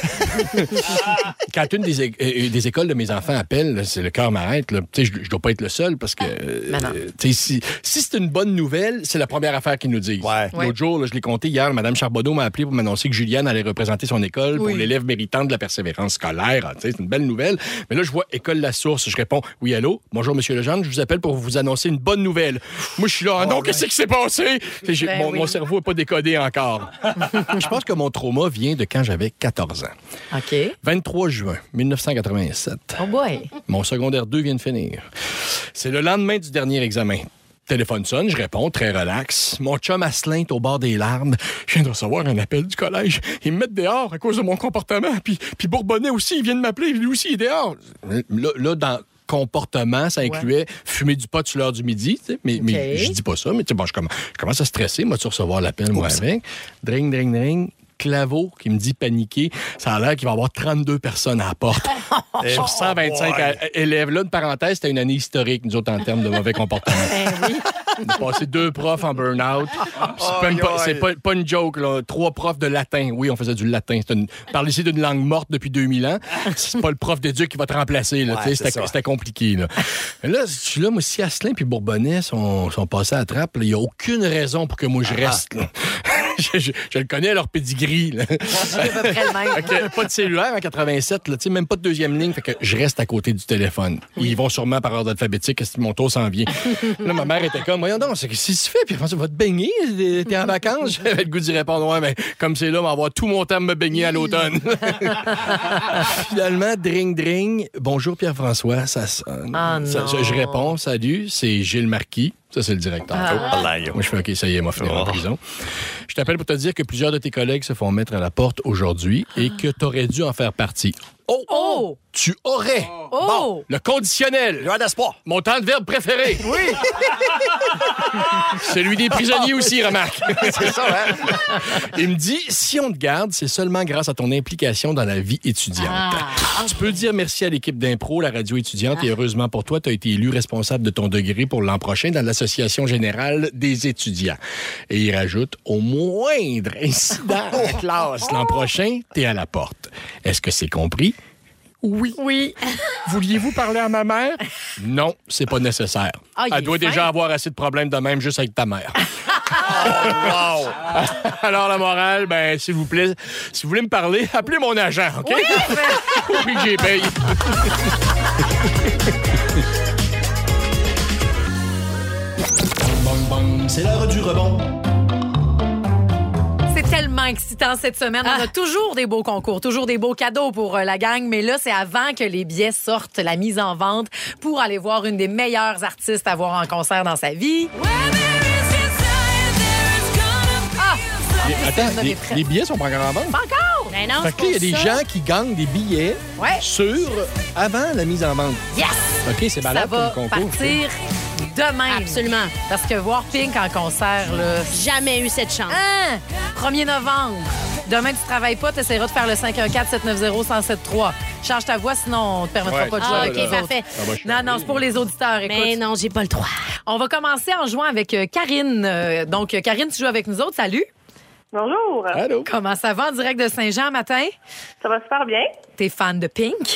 Quand une des, é- euh, des écoles de mes enfants appelle, là, c'est le cœur m'arrête. là. Tu sais, Je, je dois pas être le seul parce que euh, Ben non. tu sais, si, si c'est une bonne nouvelle, c'est la première affaire qu'ils nous disent. Ouais. Ouais. L'autre jour, là, je l'ai compté hier, Mme Charbonneau m'a appelé pour m'annoncer que Juliane allait représenter son école pour Oui. l'élève méritant de la persévérance scolaire. Ah, tu sais, c'est une belle nouvelle. Mais là, je vois École La Source. Je réponds oui, allô, bonjour, Monsieur Legendre, je vous appelle pour vous annoncer une bonne nouvelle. Moi, je suis là, ah non, qu'est-ce qui s'est passé? J'ai- Ben mon, oui. mon cerveau n'est pas décodé encore. Je pense que mon trauma vient de quand j'avais quatorze ans. OK. vingt-trois juin mille neuf cent quatre-vingt-sept. Oh boy. Mon secondaire deux vient de finir. C'est le lendemain du dernier examen. Téléphone sonne, je réponds, très relax. Mon chum Asselin est au bord des larmes. Je viens de recevoir un appel du collège. Ils me mettent dehors à cause de mon comportement. Puis, puis Bourbonnais aussi, il vient de m'appeler. Lui aussi, il est dehors. Là, là dans comportement, ça incluait fumer du pot sur l'heure du midi. Tu sais, mais, mais je dis pas ça. Mais tu sais, bon, je, commence, je commence à stresser. Moi, tu recevoir l'appel, moi, avec. Dring, dring, dring. Claveau qui me dit paniquer. Ça a l'air qu'il va y avoir trente-deux personnes à la porte. Sur cent vingt-cinq boy. à- élèves. Là, une parenthèse, c'était une année historique, nous autres, en termes de mauvais comportement. On a passé deux profs en burn-out. C'est pas, une- pas- c'est pas, pas une joke, là. Trois profs de latin. Oui, on faisait du latin. C'est une, parler ici d'une langue morte depuis deux mille ans. C'est pas le prof d'éduc qui va te remplacer. Là, Ouais, tu sais, c'est c'était, ça. c'était compliqué. Là. Mais là, je suis là, moi, si Asselin puis Bourbonnais sont, sont passés à la trappe, il n'y a aucune raison pour que moi, je reste. là. je, je- je le connais, leur pedigree. Là. C'est à peu près le même. Fait que pas de cellulaire en quatre-vingt-sept, là, tu sais, même pas de deuxième ligne. Fait que je reste à côté du téléphone. Ils vont sûrement par ordre alphabétique, si mon tour s'en vient. Là, ma mère était comme, voyons donc, c'est qu'est-ce qui se fait? Puis elle va te baigner, t'es en vacances? J'avais le goût d'y répondre, ouais, mais comme c'est là, on va avoir tout mon temps à me baigner à l'automne. Finalement, dring, dring. Bonjour Pierre-François, ça sonne. Ah, Ça- non. je, je réponds, salut, c'est Gilles Marquis. Ça, c'est le directeur. Ah. Moi, je fais OK, ça y est, m'a finir en prison. Je t'appelle pour te dire que plusieurs de tes collègues se font mettre à la porte aujourd'hui et que tu aurais dû en faire partie. Oh! Oh! Tu aurais! Oh! Bon, le conditionnel. Joie d'espoir. Mon temps de verbe préféré. Oui! Celui des prisonniers aussi, remarque. C'est ça, hein? Il me dit, si on te garde, c'est seulement grâce à ton implication dans la vie étudiante. Tu peux dire merci à l'équipe d'impro, la radio étudiante, et heureusement pour toi, tu as été élu responsable de ton degré pour l'an prochain dans l'Association générale des étudiants. Et il rajoute, au moindre incident en classe l'an prochain, t'es à la porte. Est-ce que c'est compris? Oui. Oui. Vouliez-vous parler à ma mère? Non, c'est pas nécessaire. Ah, il Elle est doit fin. déjà avoir assez de problèmes de même juste avec ta mère. Wow! Alors, la morale, ben, s'il vous plaît, si vous voulez me parler, appelez mon agent, OK? Au prix que j'ai payé. Bang, bang, c'est l'heure du rebond. C'est tellement excitant cette semaine. On a toujours des beaux concours, toujours des beaux cadeaux pour euh, la gang, mais là, c'est avant que les billets sortent, la mise en vente pour aller voir une des meilleures artistes à voir en concert dans sa vie. Ah! Les- attends, les, les billets sont pas encore en vente? Pas encore! Ben non, Fait c'est que là, il y a pour des ça. gens qui gagnent des billets Ouais. sur avant la mise en vente. Yes! OK, c'est Ça malade va comme concours. partir demain. Absolument. Parce que voir Pink en concert, là... Jamais eu cette chance. Hein? premier novembre. Demain, tu travailles pas, tu essaieras de faire le cinq un quatre sept neuf zéro un zéro sept trois. Change ta voix, sinon on te permettra Ouais, pas de jouer Ah, avec OK, les autres. parfait. Ah, bah, je suis Non, non, c'est pour les auditeurs. Écoute, Mais non, j'ai pas le droit. on va commencer en jouant avec euh, Karine. Euh, donc, euh, Karine, tu joues avec nous autres. Salut. Bonjour. Allô? Comment ça va en direct de Saint-Jean matin? Ça va super bien. T'es fan de Pink?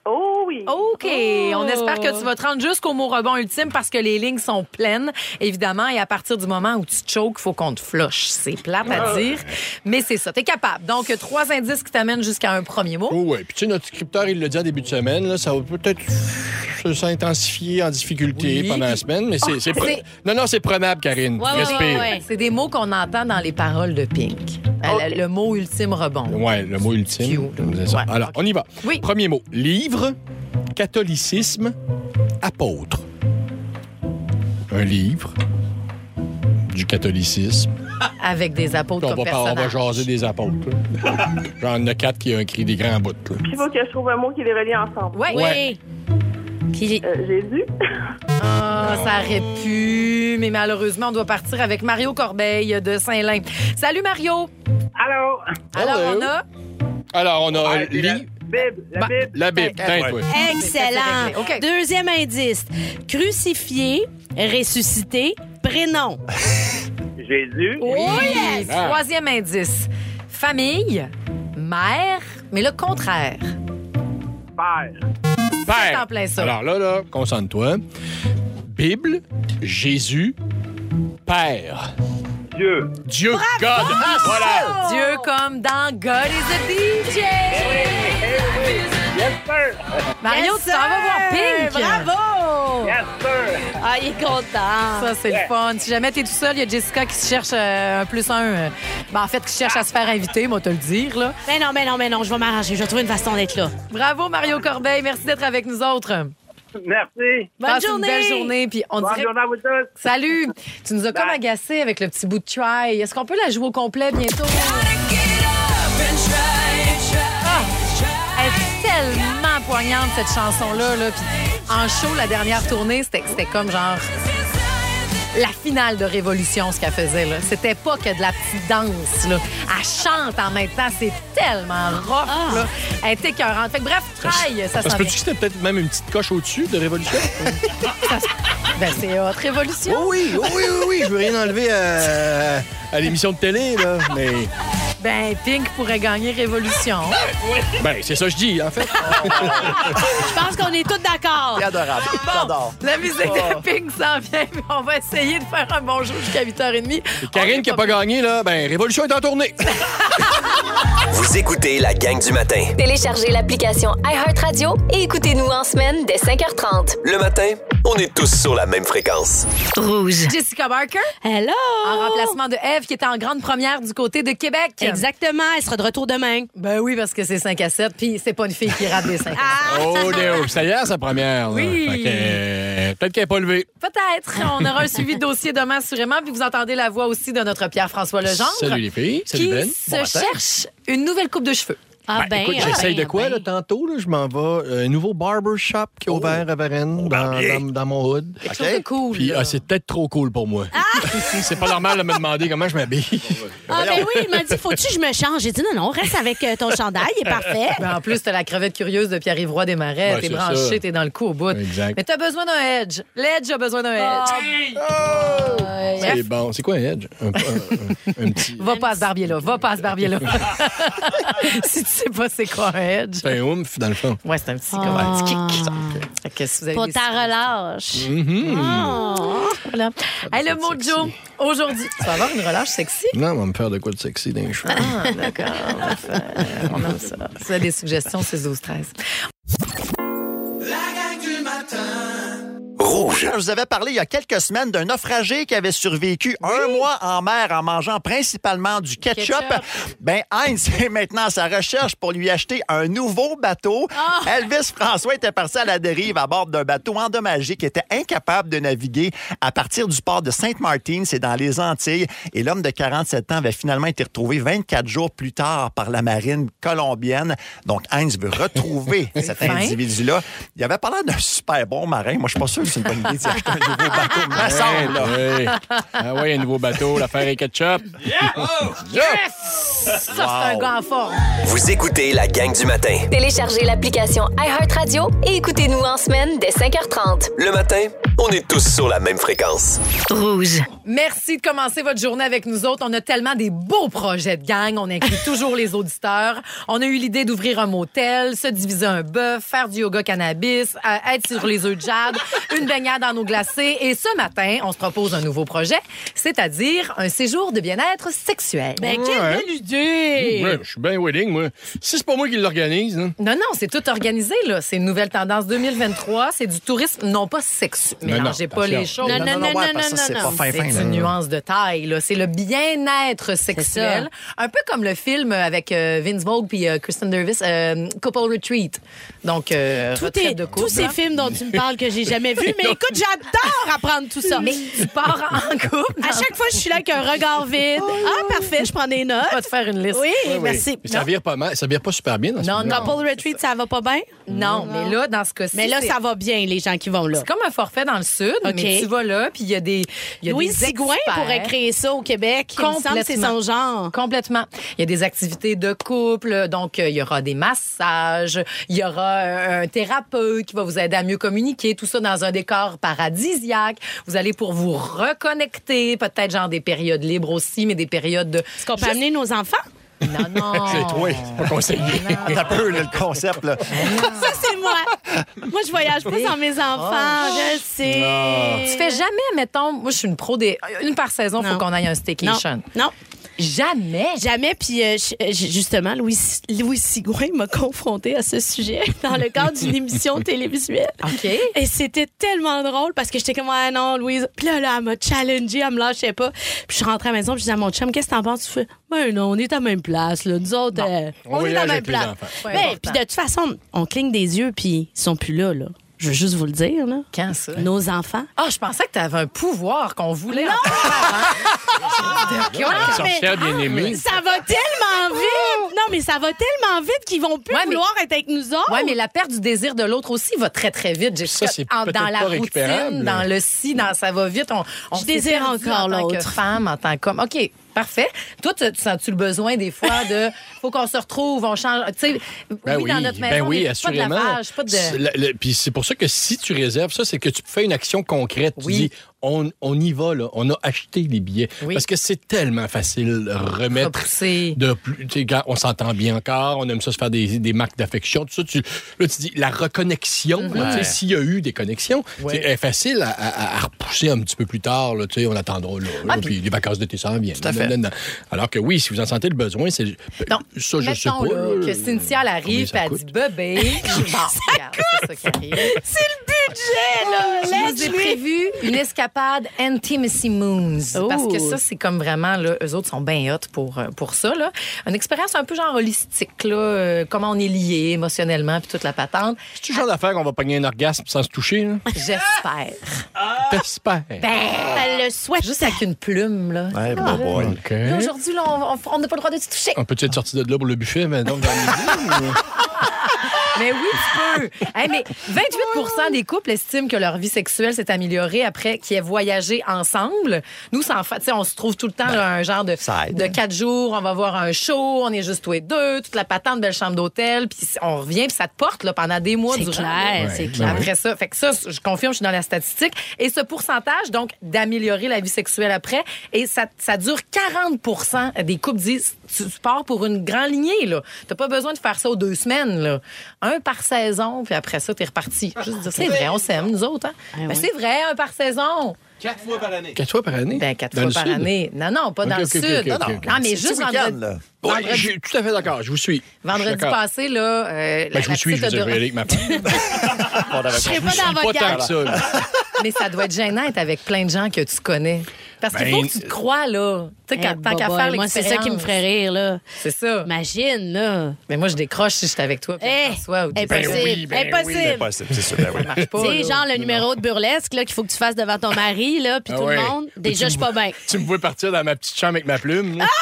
Oh oui. OK. On espère que tu vas te rendre jusqu'au mot rebond ultime parce que les lignes sont pleines, évidemment. Et à partir du moment où tu te choques, il faut qu'on te flush. C'est plate à dire, mais c'est ça. T'es capable. Donc, trois indices qui t'amènent jusqu'à un premier mot. Oh, oui. Puis, tu sais, notre scripteur, il l'a dit en début de semaine, là, ça va peut-être s'intensifier en difficulté Oui. pendant la semaine, mais c'est... Oh, c'est pre- c'est- Non, non, c'est prenable, Karine. Ouais, ouais, Respire. ouais, ouais. C'est des mots qu'on entend dans les paroles de Pink. Euh, Le, le mot ultime rebond. Ouais, le mot ultime. C'est ça. Ouais. Alors, on y va. Oui. Premier mot. Livre, catholicisme, apôtre. Un livre, du catholicisme. Avec des apôtres Puis on comme va, pas- on va personnages. jaser des apôtres. là. Genre, il y en a quatre qui ont écrit des grands bouts. là. Puis il faut que je trouve un mot qui les relie ensemble. Ouais. Ouais. Qui... Euh, Jésus. Ah, ça aurait pu, mais malheureusement, on doit partir avec Mario Corbeil de Saint-Lin. Salut, Mario! Allô? Alors, Hello. on a... Alors, on a Ouais, c'est la livre. Bible. La Bible. La Bible. Ben, Tiens, ouais. toi. Excellent. C'est réglé. OK. Deuxième indice. Crucifié, ressuscité, prénom. Jésus. Oui! Ah. Troisième indice. Famille, mère, mais le contraire. Père. Père. en plein ça. Alors là, là, concentre-toi. Bible, Jésus, Père. Dieu. Dieu, God. Voilà. Dieu comme dans God is a D J. Yes, sir. Mario, Yes, tu t'en vas voir Pink. Bravo! Yes, sir. Ah, il est content. Ça, c'est le fun. Si jamais t'es tout seul, il y a Jessica qui se cherche euh, un plus un. euh, ben, en fait, qui cherche à se faire inviter, moi, te le dire. Là. Mais non, mais non, mais non, je vais m'arranger. Je vais trouver une façon d'être là. Bravo, Mario Corbeil. Merci d'être avec nous autres. Merci. Bonne Passe journée. une belle journée. Puis on Bonne dirait... journée à vous tous. Salut! Tu nous as comme agacé avec le petit bout de try. Est-ce qu'on peut la jouer au complet bientôt? Ah! Elle est tellement poignante, cette chanson-là. Là. Puis en show, la dernière tournée, c'était c'était comme genre la finale de Révolution, ce qu'elle faisait. Là. C'était pas que de la petite danse. Là. Elle chante en même temps. C'est tellement rough. Là. Elle était écœurante. Fait que bref, try, ça Ça se s'en peut-tu vient. que c'était peut-être même une petite coche au-dessus de Révolution? Ben, c'est hot. Révolution. Oh oui, oh oui, oui, oui. Je veux rien enlever à, à l'émission de télé, là. Mais, Ben, Pink pourrait gagner Révolution. ben, c'est ça que je dis, en fait. Je pense qu'on est tous d'accord. C'est adorable. J'adore. La musique de Pink s'en vient, mais on va essayer de faire un bon jeu jusqu'à huit heures trente. Et Karine qui n'a pas gagné, là, ben, Révolution est en tournée. Vous écoutez la gang du matin. Téléchargez l'application iHeartRadio et écoutez-nous en semaine dès cinq heures trente. Le matin, on est tous sur la même fréquence. Rouge. Jessica Barker, Hello! en remplacement de Eve, qui était en grande première du côté de Québec. Exactement. Elle sera de retour demain. Ben oui, parce que c'est cinq à sept, puis c'est pas une fille qui rate des cinq à sept. Oh, Léo, ça y est, sa première. là. Oui. Fait que, euh, peut-être qu'elle n'est pas levée. Peut-être. On aura un suivi de dossier demain, assurément, puis vous entendez la voix aussi de notre Pierre-François Legendre. Salut les filles. Salut qui Ben. se Bon matin. cherche une nouvelle coupe de cheveux. Ah Ben, ben, écoute, ah j'essaye ben, de quoi, ah là, ben. tantôt? Là, je m'en vais. euh, Un nouveau barbershop qui est ouvert à Varennes, dans, dans, dans mon hood. Quelque chose de cool. Puis là. ah, c'est peut-être trop cool pour moi. C'est pas normal de me demander comment je m'habille. Ah ben oui, il m'a dit, faut-tu que je me change? J'ai dit, non, non, reste avec euh, ton chandail, il est parfait. Ben, en plus, t'as la crevette curieuse de Pierre-Yves Roy Desmarais. Ouais, t'es c'est branché, ça. t'es dans le coup au bout. Exact. Mais t'as besoin d'un edge. L'edge a besoin d'un edge. C'est Bref, bon. C'est quoi un edge? Un, un- un- un petit... va pas à ce barbier-là. Va pas à ce barbier-là. Si tu sais pas c'est quoi un edge. C'est un oomph, dans le fond. Ouais, c'est un petit, comme un petit kick. Fait que si vous avez Pour des- ta relâche. Mhm. Oh. Voilà. Hey, le mojo, aujourd'hui. Tu vas avoir une relâche sexy? Non, on va me faire de quoi de sexy dans les cheveux. Ah, d'accord. On va faire- On aime ça. Si vous avez des suggestions, c'est douze treize. La gang du matin. Rouge. Je vous avais parlé il y a quelques semaines d'un naufragé qui avait survécu un mois en mer en mangeant principalement du ketchup. Ketchup. Ben, Heinz est maintenant à sa recherche pour lui acheter un nouveau bateau. Elvis François était parti à la dérive à bord d'un bateau endommagé qui était incapable de naviguer à partir du port de Sainte-Martine, c'est dans les Antilles. Et l'homme de quarante-sept ans avait finalement été retrouvé vingt-quatre jours plus tard par la marine colombienne. Donc, Heinz veut retrouver cet Fin. individu-là. Il avait parlé d'un super bon marin. Moi, je suis pas sûr que c'est une bonne idée d'y acheter un nouveau bateau, il me semble, là. Oui. Ah oui, un nouveau bateau, l'affaire est ketchup. Yeah! Oh! Yes! Ça, c'est un gars en forme. Vous écoutez la gang du matin. Téléchargez l'application iHeartRadio et écoutez-nous en semaine dès cinq heures trente. Le matin, on est tous sur la même fréquence. Rouge. Merci de commencer votre journée avec nous autres. On a tellement des beaux projets de gang. On inclut toujours les auditeurs. On a eu l'idée d'ouvrir un motel, se diviser un bœuf, faire du yoga cannabis, euh, être sur les œufs de jade, une baignade dans nos glacés. Et ce matin, on se propose un nouveau projet, c'est-à-dire un séjour de bien-être sexuel. Ben, quelle Ouais. belle idée! Ouais, je suis bien willing, moi. Si c'est pas moi qui l'organise, hein. Non, non, c'est tout organisé, là. C'est une nouvelle tendance deux mille vingt-trois. C'est du tourisme, non pas sexuel. Non, Mélangez non, pas les attention. choses. Non, non, non, ouais, non, parce que non, c'est non, pas non. fin, C'est fin, là. une nuance de taille, là. C'est le bien-être sexuel. Un peu comme le film avec euh, Vince Vaughn puis euh, Kristen Davis, euh, Couple Retreat. Donc, euh, Tout retraite est- de couple. tous ces hein. films dont tu me parles que j'ai jamais vus. Mais écoute, j'adore apprendre tout ça. Mais tu pars en couple. À chaque fois, je suis là avec un regard vide. Ah, parfait, je prends des notes. On va te faire une liste. Oui, Ouais, ouais. merci. Mais ça vire pas mal, ça vire pas super bien dans ce Non, film-là. Couple Retreat, ça va pas bien? Non, mais là, dans ce cas-ci. Mais là, c'est- ça va bien, les gens qui vont là. C'est comme un forfait dans le sud, OK. mais tu vas là, puis il y a des. Il y a Louis des Sigouin experts. pourrait créer ça au Québec. Il me semble que c'est son genre. Complètement. Il y a des activités de couple, donc euh, il y aura des massages, il y aura euh, un thérapeute qui va vous aider à mieux communiquer, tout ça dans un décor paradisiaque. Vous allez pour vous reconnecter, peut-être genre des périodes libres aussi, mais des périodes de... Est-ce qu'on peut amener nos enfants? Non, non. C'est toi, c'est pas conseillé. C'est un peu là, le concept, là. Ça, c'est moi. Moi, je voyage pas sans mes enfants. Je le sais. Tu fais jamais, mettons, moi je suis une pro des... Une par saison, il faut Non. qu'on aille à un Non, staycation. non. Jamais. Jamais. Puis, euh, je- euh, justement, Louis, Louis Sigouin m'a confronté à ce sujet dans le cadre d'une émission télévisuelle. OK. Et c'était tellement drôle parce que j'étais comme, ah non, Louise. Puis là, là, elle m'a challengée, elle me lâchait pas. Puis je suis rentrée à la maison, puis je disais à mon chum, qu'est-ce que t'en penses? Tu fais, ben non, on est à la même place, là. Nous autres, euh, on on, est voyage à la même avec les place. enfants. Ouais, Ben, important. puis de toute façon, on cligne des yeux, puis ils sont plus là, là. Je veux juste vous le dire, là. Quand ça? Nos enfants. Ah, je pensais que tu avais un pouvoir qu'on voulait. en faire, hein? Une sorcière bien aimée. Ça va tellement vite! Non, mais ça va tellement vite qu'ils vont plus Ouais, mais- vouloir être avec nous autres. Oui, mais la perte du désir de l'autre aussi va très, très vite. Jessica. Ça, c'est En- peut-être dans la pas routine, récupérable. dans le si, dans ça va vite. On, on Je s'est désire perdu encore en tant que l'autre. femme, en tant qu'homme. OK. Parfait. Toi, tu, tu sens-tu le besoin des fois de faut qu'on se retrouve, on change. Tu sais, Ben oui, dans notre maison, ben oui, mais assurément. pas de lavage, pas de. C'est le- le- Puis c'est pour ça que si tu réserves ça, c'est que tu fais une action concrète. Tu Oui. dis, on, on y va, là. On a acheté les billets. Oui. Parce que c'est tellement facile de remettre Repousser. de plus. Tu sais, quand on s'entend bien encore, on aime ça se faire des, des marques d'affection, tout ça. Tu, là, tu dis, la reconnexion, là, tu sais, s'il y a eu des connexions, Ouais. c'est facile à, à- à repousser un petit peu plus tard. Là, tu sais, on attendra là. là, Ah, puis les vacances d'été s'en viennent. à fait. Non, non, non. Alors que oui, si vous en sentez le besoin, c'est. Non, Ça, je sais mettons, pas. là, là. que Cynthia elle arrive Combien et ça elle dit coûte? bébé. Bon, regarde, c'est ça qui arrive. C'est le budget, là! Je vous ai Laisse-lui. prévu une escapade Intimacy Moons. Oh. Parce que ça, c'est comme vraiment, là, eux autres sont bien hot pour, euh, pour ça. Là. Une expérience un peu genre holistique, là, euh, comment on est lié émotionnellement, puis toute la patente. C'est-tu le genre d'affaire qu'on va pogner un orgasme sans se toucher? Là? J'espère. T'espères. Ben, Elle le souhaite. juste avec une plume, là. Ouais, bon boy. OK. Là, aujourd'hui, là, on- on n'a pas le droit de se toucher. On peut-tu être sorti de là pour le buffet, mais donc dans le midi? ou- Mais oui, tu peux. Hey, mais vingt-huit pour cent des couples estiment que leur vie sexuelle s'est améliorée après qu'ils aient voyagé ensemble. Nous, ça en fait, tu sais, on se trouve tout le temps là, un genre de, Ça aide. de quatre jours, on va voir un show, on est juste tous les deux, toute la patente, belle chambre d'hôtel, puis on revient, puis ça te porte là, pendant des mois C'est durant. clair, Ouais. c'est Ben clair. oui. Après ça, fait que ça, je confirme, je suis dans la statistique. Et ce pourcentage, donc, d'améliorer la vie sexuelle après, et ça, ça dure quarante pour cent des couples disent, tu, tu pars pour une grande lignée, là. T'as pas besoin de faire ça aux deux semaines, là. Un par saison, puis après ça, t'es reparti. Juste dire, c'est vrai, on s'aime, nous autres, hein. Ben, oui. c'est vrai, un par saison. Quatre fois par année. Quatre fois par année? Ben, quatre Dans fois le par sud? année. Non, non, pas Ok, dans ok, le ok, sud. ok, non, ok, non. ok. Non, mais C'est juste ce week-end, vendredi. là. Oui, vendredi- je suis tout à fait d'accord. Je vous suis. Je suis Vendredi d'accord. passé, là. euh, Ben, je vous suis, je veux petite dire, je vais de- aller avec ma femme. Je serai pas dans Pas votre tant gang. que ça. là. Mais ça doit être gênant d'être avec plein de gens que tu connais. Parce qu'il faut Ben, que tu te crois, là. Tu sais, Eh, quand- tant qu'à boboy, faire moi, c'est ça qui me l'expérience. ferait rire, là. C'est ça. Imagine, là. Mais moi, je décroche si j'étais avec toi. Eh, François, ou des- impossible, oui, ben oui, impossible. Possible, c'est sûr, ben oui. Ça marche pas. Tu sais, là. genre le numéro de burlesque là, qu'il faut que tu fasses devant ton mari, là, puis Ah tout ouais. le monde. Déjà, Tu je suis me- pas bien. Tu me vois partir dans ma petite chambre avec ma plume. là.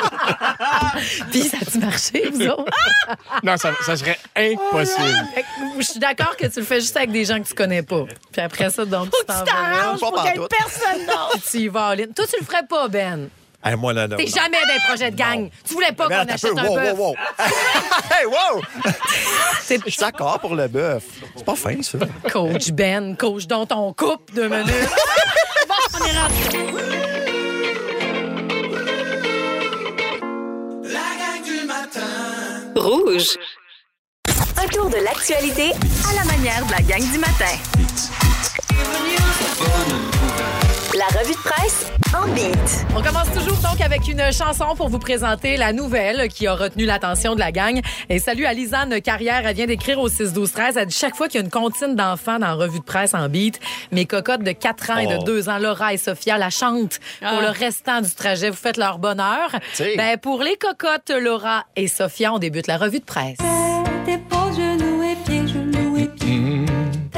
Puis ça a-tu marché, vous autres? Non, ça, ça serait impossible. Fait que je suis d'accord que tu le fais juste avec des gens que tu connais pas. Puis après ça, donc, tu t'en vas là. t'arranges pour Pas qu'il y ait pantoute. personne d'autre. Puis tu y vas en ligne. Toi, tu le ferais pas, Ben. Hey, moi, là, là. T'es jamais dans les projets de gang. Tu voulais pas Mais qu'on attends achète peu. un Wow, bœuf. wow, wow. Hey, wow! C'est Je suis d'accord pour le bœuf. C'est pas fin, ça. coach Ben, coach dont on coupe deux minutes. Bon, on est rendu. La gang du matin. Rouge. Un tour de l'actualité À la manière de la gang du matin. La revue de presse en beat. On commence toujours donc avec une chanson pour vous présenter la nouvelle qui a retenu l'attention de la gang. Et salut à Lisanne Carrière, elle vient d'écrire au six douze treize. Elle dit chaque fois qu'il y a une comptine d'enfants dans la revue de presse en beat, mes cocottes de quatre ans et de Oh. deux ans, Laura et Sophia, la chantent pour Ah. le restant du trajet. Vous faites leur bonheur. T'sais. Ben, pour les cocottes, Laura et Sophia, on débute la revue de presse. Tes pauvres genoux et pieds, genoux et pieds.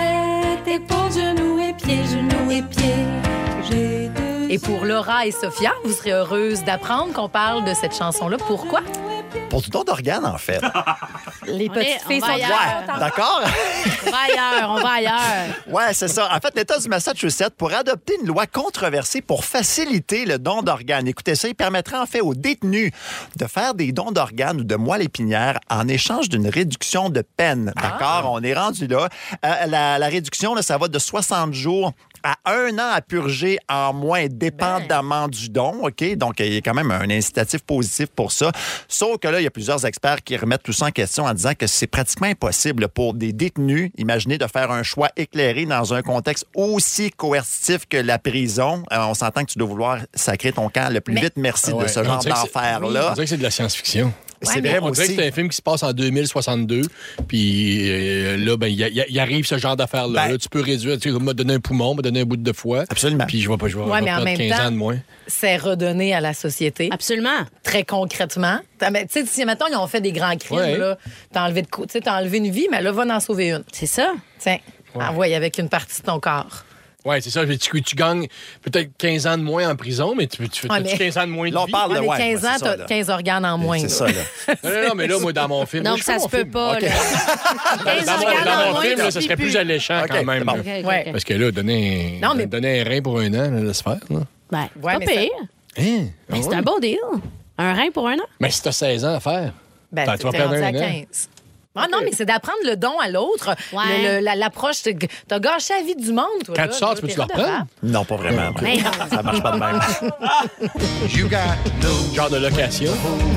Tes pauvres genoux et pieds, genoux et pieds. J'ai deux Et pour Laura et Sophia, vous serez heureuses d'apprendre qu'on parle de cette chanson-là. Pourquoi? Pour du don d'organes, en fait. Les On petites est- filles on sont va très ailleurs. contentes. D'accord? On va ailleurs, on va ailleurs. Ouais, c'est ça. En fait, l'État du Massachusetts pourrait adopter une loi controversée pour faciliter le don d'organes. Écoutez ça, il permettrait en fait aux détenus de faire des dons d'organes ou de moelle épinière en échange d'une réduction de peine. D'accord? On est rendu là. Euh, la, la réduction, là, ça va de soixante jours à un an à purger en moins, dépendamment du don. OK? Donc, il y a quand même un incitatif positif pour ça. Sauf que là, il y a plusieurs experts qui remettent tout ça en question en disant que c'est pratiquement impossible pour des détenus, imaginez, de faire un choix éclairé dans un contexte aussi coercitif que la prison. Euh, on s'entend que tu dois vouloir sacrer ton camp le plus Mais- vite, merci, Ouais. de ce On genre dirait que c'est- d'enfer-là. On dirait que c'est de la science-fiction. C'est mais vrai, On moi dirait que aussi. c'est un film qui se passe en deux mille soixante-deux, puis euh, là, ben, il y a- il y arrive ce genre d'affaires-là. Ben- Là, tu peux réduire, tu sais, me donner un poumon, me donner un bout de foie. Absolument. Puis je vais pas, je vais, Ouais, je vais mais en perdre même quinze temps- ans de moins. C'est redonné à la société. Absolument. Très concrètement. T'as- mais, Tu sais, si maintenant ils ont fait des grands crimes, Ouais. là, t'as enlevé, de cou- tu sais, t'as enlevé une vie, mais là, va en sauver une. C'est ça. Tiens, envoie avec une partie de ton corps. Oui, c'est ça. Tu, tu gagnes peut-être quinze ans de moins en prison, mais tu, tu fais Ouais, mais- quinze ans de moins de Là, on vie. parle de Ouais, mais ouais, quinze ouais, ans, c'est ça, t'as là. quinze organes en moins. C'est là. ça, là. Non, non, non, mais là, moi, dans mon film... moi, Donc, je fais ça mon se peut film. pas. OK. là. Dans, quinze dans mon, organes dans en mon moins, film, là, ça ça se serait dit plus plus. alléchant OK, quand même. c'est bon. là. OK, OK, Ouais. OK. Parce que là, donner, Non, mais- donner un rein pour un an, là, laisse faire. Là. Ben, Ouais, pas mais pire. Hein? Ben, c'est Ah ouais? un beau deal. Un rein pour un an. Mais si t'as seize ans à faire, Ben, ben, tu vas t'es perdre rendu à un an. quinze. Ah non, mais c'est d'apprendre le don à l'autre. Ouais. Le- le- la- L'approche, t'as t'as gâché la vie du monde, toi. Quand là, tu sors, là, tu peux-tu t'es le reprendre? redevable. Non, pas vraiment. Mais non. Ça marche pas de même. You got no Genre de location.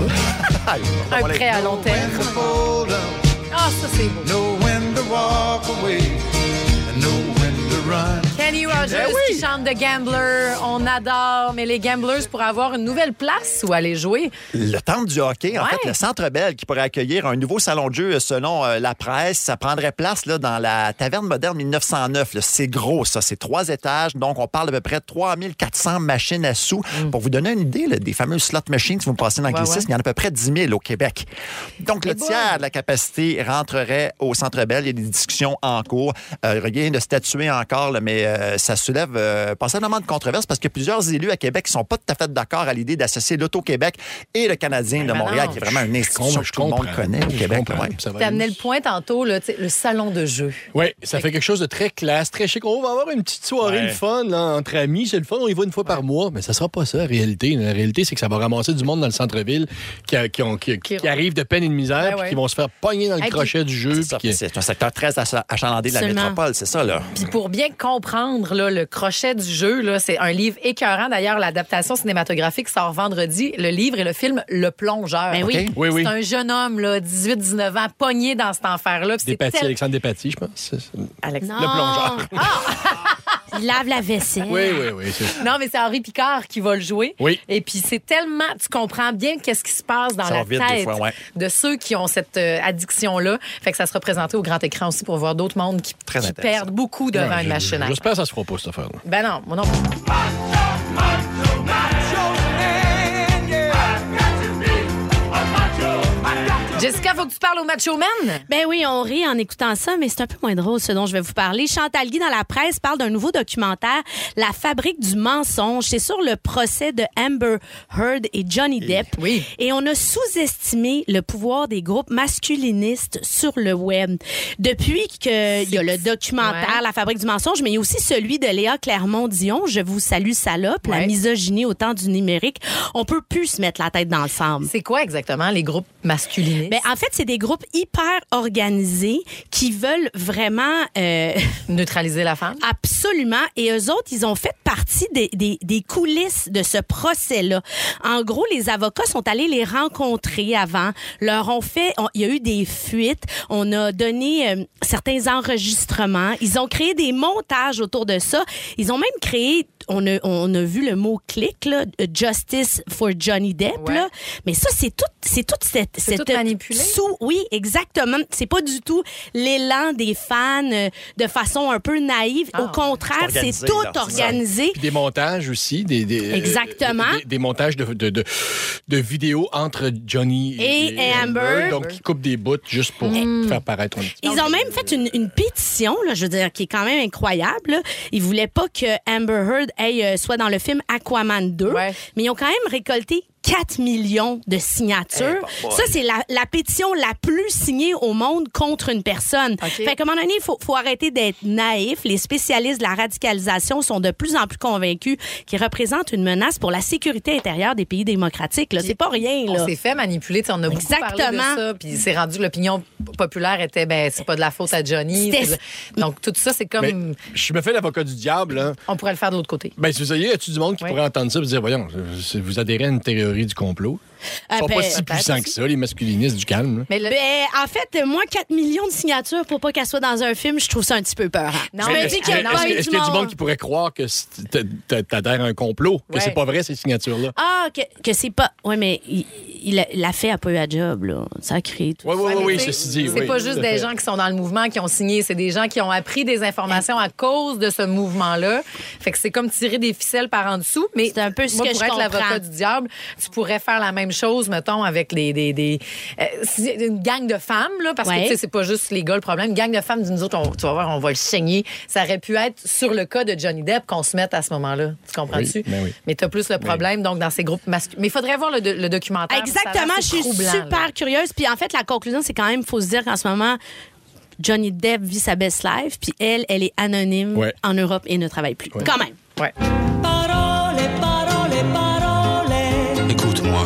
Un prêt à long terme. hold up, Ah, ça, c'est beau. know when to walk away, and know when to run. Kenny Rogers qui chante The Gambler. On adore. Mais les Gamblers pourraient avoir une nouvelle place où aller jouer. Le temple du hockey, en Ouais. fait, le Centre Bell qui pourrait accueillir un nouveau salon de jeu selon euh, la presse, ça prendrait place là, dans la Taverne moderne mille neuf cent neuf. là. C'est gros, ça. C'est trois étages. Donc, on parle d'à peu près de trois mille quatre cents machines à sous. Pour vous donner une idée, là, des fameuses slot machines, si vous me passez dans le Ouais, l'anglicisme, ouais. il y en a à peu près dix mille au Québec. Donc, le bon. tiers de la capacité rentrerait au Centre Bell. Il y a des discussions en cours. Euh, rien de statué encore, là, mais euh, ça soulève euh, passablement de controverses parce qu'il y a plusieurs élus à Québec qui ne sont pas tout à fait d'accord à l'idée d'associer l'Auto-Québec et le Canadien de ben Montréal, non. qui est vraiment une institution Je que tout le monde comprends. connaît au Je Québec. comprends. ouais. Ça va T'as aller. amené le point tantôt, là, tu sais, le salon de jeu. Oui, ça fait quelque chose de très classe, très chic. On va avoir une petite soirée Ouais. le fun là, entre amis. C'est le fun, on y va une fois par mois. Mais ça sera pas ça, la réalité. La réalité, c'est que ça va ramasser du monde dans le centre-ville qui, a- qui, ont- qui- qui- qui arrive de peine et de misère, Ouais, puis ouais. qui vont se faire pogner dans le Hey, crochet du jeu. C'est ça, puis qui- c'est un secteur très acha- achalandé de la Absolument. métropole, c'est ça, là. Puis pour bien comprendre là, le crochet du jeu, là, c'est un livre écœurant. D'ailleurs, l'adaptation cinématographique sort vendredi. Le livre et le film Le Plongeur. Ben oui. OK? Oui, oui. C'est un jeune homme, là, dix-huit dix-neuf ans, pogné dans cet enfer-là. Puis c'est Despatie, tel- Alexandre Despatie, je pense. C'est- c'est- Alex- Non. Le plongeur. Il lave la vaisselle. Oui, oui, oui. c'est- Non, mais c'est Henri Picard qui va le jouer. Oui. Et puis c'est tellement... Tu comprends bien qu'est-ce qui se passe dans Ça la va vite, des tête fois, ouais. de ceux qui ont cette euh, addiction-là. Fait que ça sera présenté au grand écran aussi pour voir d'autres mondes qui, Très qui intéressant. perdent beaucoup devant Ouais, une je- machine à... J'espère que ça se fera pas, cette affaire-là. Ben non, moi non. Jessica, faut que tu parles au Macho Man. Ben oui, on rit en écoutant ça, mais c'est un peu moins drôle ce dont je vais vous parler. Chantal Guy, dans la presse, parle d'un nouveau documentaire, La fabrique du mensonge. C'est sur le procès de Amber Heard et Johnny Depp. Et, oui. Et on a sous-estimé le pouvoir des groupes masculinistes sur le web. Depuis qu'il y a le documentaire ouais. La fabrique du mensonge, mais il y a aussi celui de Léa Clermont-Dion, Je vous salue salope, ouais. La misogynie au temps du numérique. On peut plus se mettre la tête dans le sable. C'est quoi exactement les groupes masculinistes? Ben, en fait, c'est des groupes hyper organisés qui veulent vraiment... Euh, neutraliser la femme? Absolument. Et eux autres, ils ont fait partie des, des, des coulisses de ce procès-là. En gros, les avocats sont allés les rencontrer avant, leur ont fait... On, il y a eu des fuites, on a donné euh, certains enregistrements, ils ont créé des montages autour de ça. Ils ont même créé... On a, on a vu le mot clic, là, Justice for Johnny Depp. Ouais. Là. Mais ça, c'est tout, c'est toute cette... C'est cette tout manipulé? Sous, oui, exactement. C'est pas du tout l'élan des fans euh, de façon un peu naïve. Ah, Au contraire, c'est, c'est tout là, organisé. Puis des montages aussi. Des, des, exactement. Euh, des, des montages de, de, de, de vidéos entre Johnny et, et, et Amber. Amber. Donc, ils coupent des bouts juste pour mmh. faire paraître un petit peu. Ils ont même fait une, une pétition, là, je veux dire, qui est quand même incroyable. Là. Ils voulaient pas que Amber Heard aille, euh, soit dans le film Aquaman deux, ouais. mais ils ont quand même récolté quatre millions de signatures. Hey, ça, c'est la, la pétition la plus signée au monde contre une personne. Okay. Fait qu'à un moment donné, il faut, faut arrêter d'être naïf. Les spécialistes de la radicalisation sont de plus en plus convaincus qu'ils représentent une menace pour la sécurité intérieure des pays démocratiques. Là. C'est pas rien. Là. On s'est fait manipuler. T'sais, on a beaucoup Exactement. parlé de ça. Puis c'est rendu que l'opinion populaire était, ben, c'est pas de la faute à Johnny. Donc, tout ça, c'est comme... Mais, je me fais l'avocat du diable. Là. On pourrait le faire de l'autre côté. Ben, si vous avez, y-tu du monde qui oui. pourrait entendre ça et dire, voyons, vous adhérez à une théorie du complot? Ils sont euh, pas ben, si puissants ben, que ça, les masculinistes du calme. Mais le... ben, en fait, moi, quatre millions de signatures pour pas qu'elle soit dans un film, je trouve ça un petit peu peur. Non, mais est-ce, qu'il y a, est-ce, est-ce qu'il y a du monde qui pourrait croire que t'adhères à un complot, que ouais. c'est pas vrai, ces signatures-là? Ah, que, que c'est pas... Oui, mais il, il, il a fait un peu à job, là. Ça a créé tout oui, ça. Oui, oui, oui, ceci dit. C'est oui, pas juste des gens qui sont dans le mouvement qui ont signé, c'est des gens qui ont appris des informations à cause de ce mouvement-là. Fait que c'est comme tirer des ficelles par en dessous. Mais c'est un peu ce moi, que pour je être comprends. L'avocat du diable, tu pourrais faire la même chose, mettons, avec les, des, des, euh, une gang de femmes, là, parce ouais. que tu sais, c'est pas juste les gars le problème. Une gang de femmes, nous autres, on, tu vas voir, on va le saigner. Ça aurait pu être sur le cas de Johnny Depp qu'on se mette à ce moment-là. Tu comprends-tu? Oui, mais oui. Mais t'as plus le problème, oui. donc, dans ces groupes masculins. Mais il faudrait voir le, le documentaire. Exactement, je suis troublant, super là. curieuse. Puis en fait, la conclusion, c'est quand même, il faut se dire qu'en ce moment, Johnny Depp vit sa best life, puis elle, elle est anonyme ouais. en Europe et ne travaille plus. Ouais. Quand même. Ouais. Parole, parole, parole. Écoute-moi.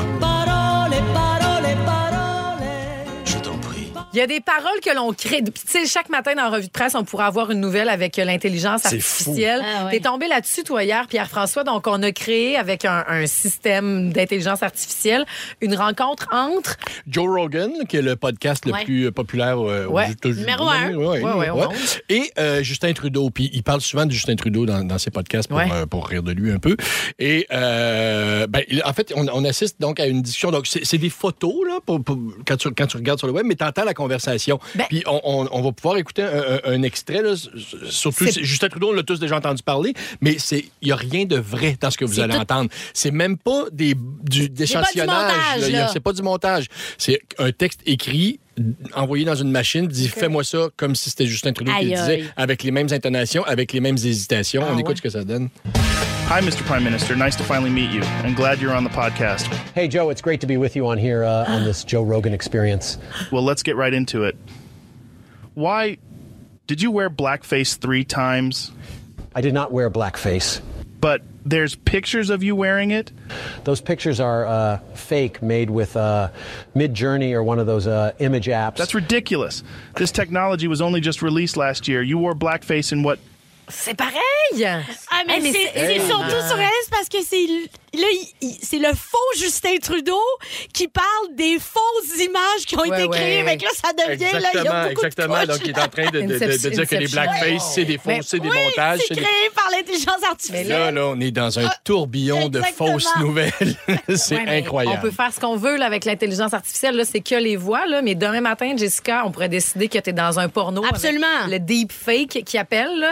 Il y a des paroles que l'on crée. Puis, tu sais, chaque matin dans la revue de presse, on pourrait avoir une nouvelle avec l'intelligence c'est artificielle. Ah, ouais. T'es tombé là-dessus, toi, hier, Pierre-François. Donc, on a créé avec un, un système d'intelligence artificielle une rencontre entre... Joe Rogan, qui est le podcast le ouais. plus populaire euh, ouais. aux États-Unis. Numéro un. Ouais, ouais, ouais, ouais. Et euh, Justin Trudeau. Puis, il parle souvent de Justin Trudeau dans, dans ses podcasts pour, ouais. euh, pour rire de lui un peu. Et, euh, ben, en fait, on, on assiste donc à une discussion. Donc, c'est, c'est des photos, là, pour, pour, quand, tu, quand tu regardes sur le web, mais t'entends la conversation. Ben, puis on, on, on va pouvoir écouter un, un, un extrait. Là, surtout, c'est... Justin Trudeau, on l'a tous déjà entendu parler, mais il n'y a rien de vrai dans ce que vous c'est allez tout... entendre. C'est même pas des, du, d'échantillonnage. C'est pas du montage. Là. C'est pas du montage. C'est un texte écrit envoyé dans une machine, dit okay. fais-moi ça comme si c'était Justin Trudeau aïe, qui le disait, aïe. Avec les mêmes intonations, avec les mêmes hésitations. Ah, on écoute ouais. ce que ça donne. Hi, Mister Prime Minister. Nice to finally meet you. I'm glad you're on the podcast. Hey, Joe. It's great to be with you on here uh, on this Joe Rogan experience. Well, let's get right into it. Why did you wear blackface three times? I did not wear blackface. But there's pictures of you wearing it? Those pictures are uh, fake, made with uh, Midjourney or one of those uh, image apps. That's ridiculous. This technology was only just released last year. You wore blackface in what? C'est pareil! Ah, mais, hey, mais c'est, c'est, c'est surtout sur elle, parce que c'est, là, il, c'est le faux Justin Trudeau qui parle des fausses images qui ont ouais, été créées. Ouais, ouais. Là, ça devient... Là, il y a beaucoup exactement. De donc, il est en train de, de, de, de dire que les blackface, c'est des fausses, c'est des oui, montages. c'est, c'est créé des... par l'intelligence artificielle. Là, là, on est dans un tourbillon de fausses nouvelles. C'est ouais, incroyable. On peut faire ce qu'on veut là, avec l'intelligence artificielle. Là, c'est que les voix. Là, mais demain matin, Jessica, on pourrait décider que tu es dans un porno. Absolument. Avec le deepfake qui appelle. Là, c'est n'importe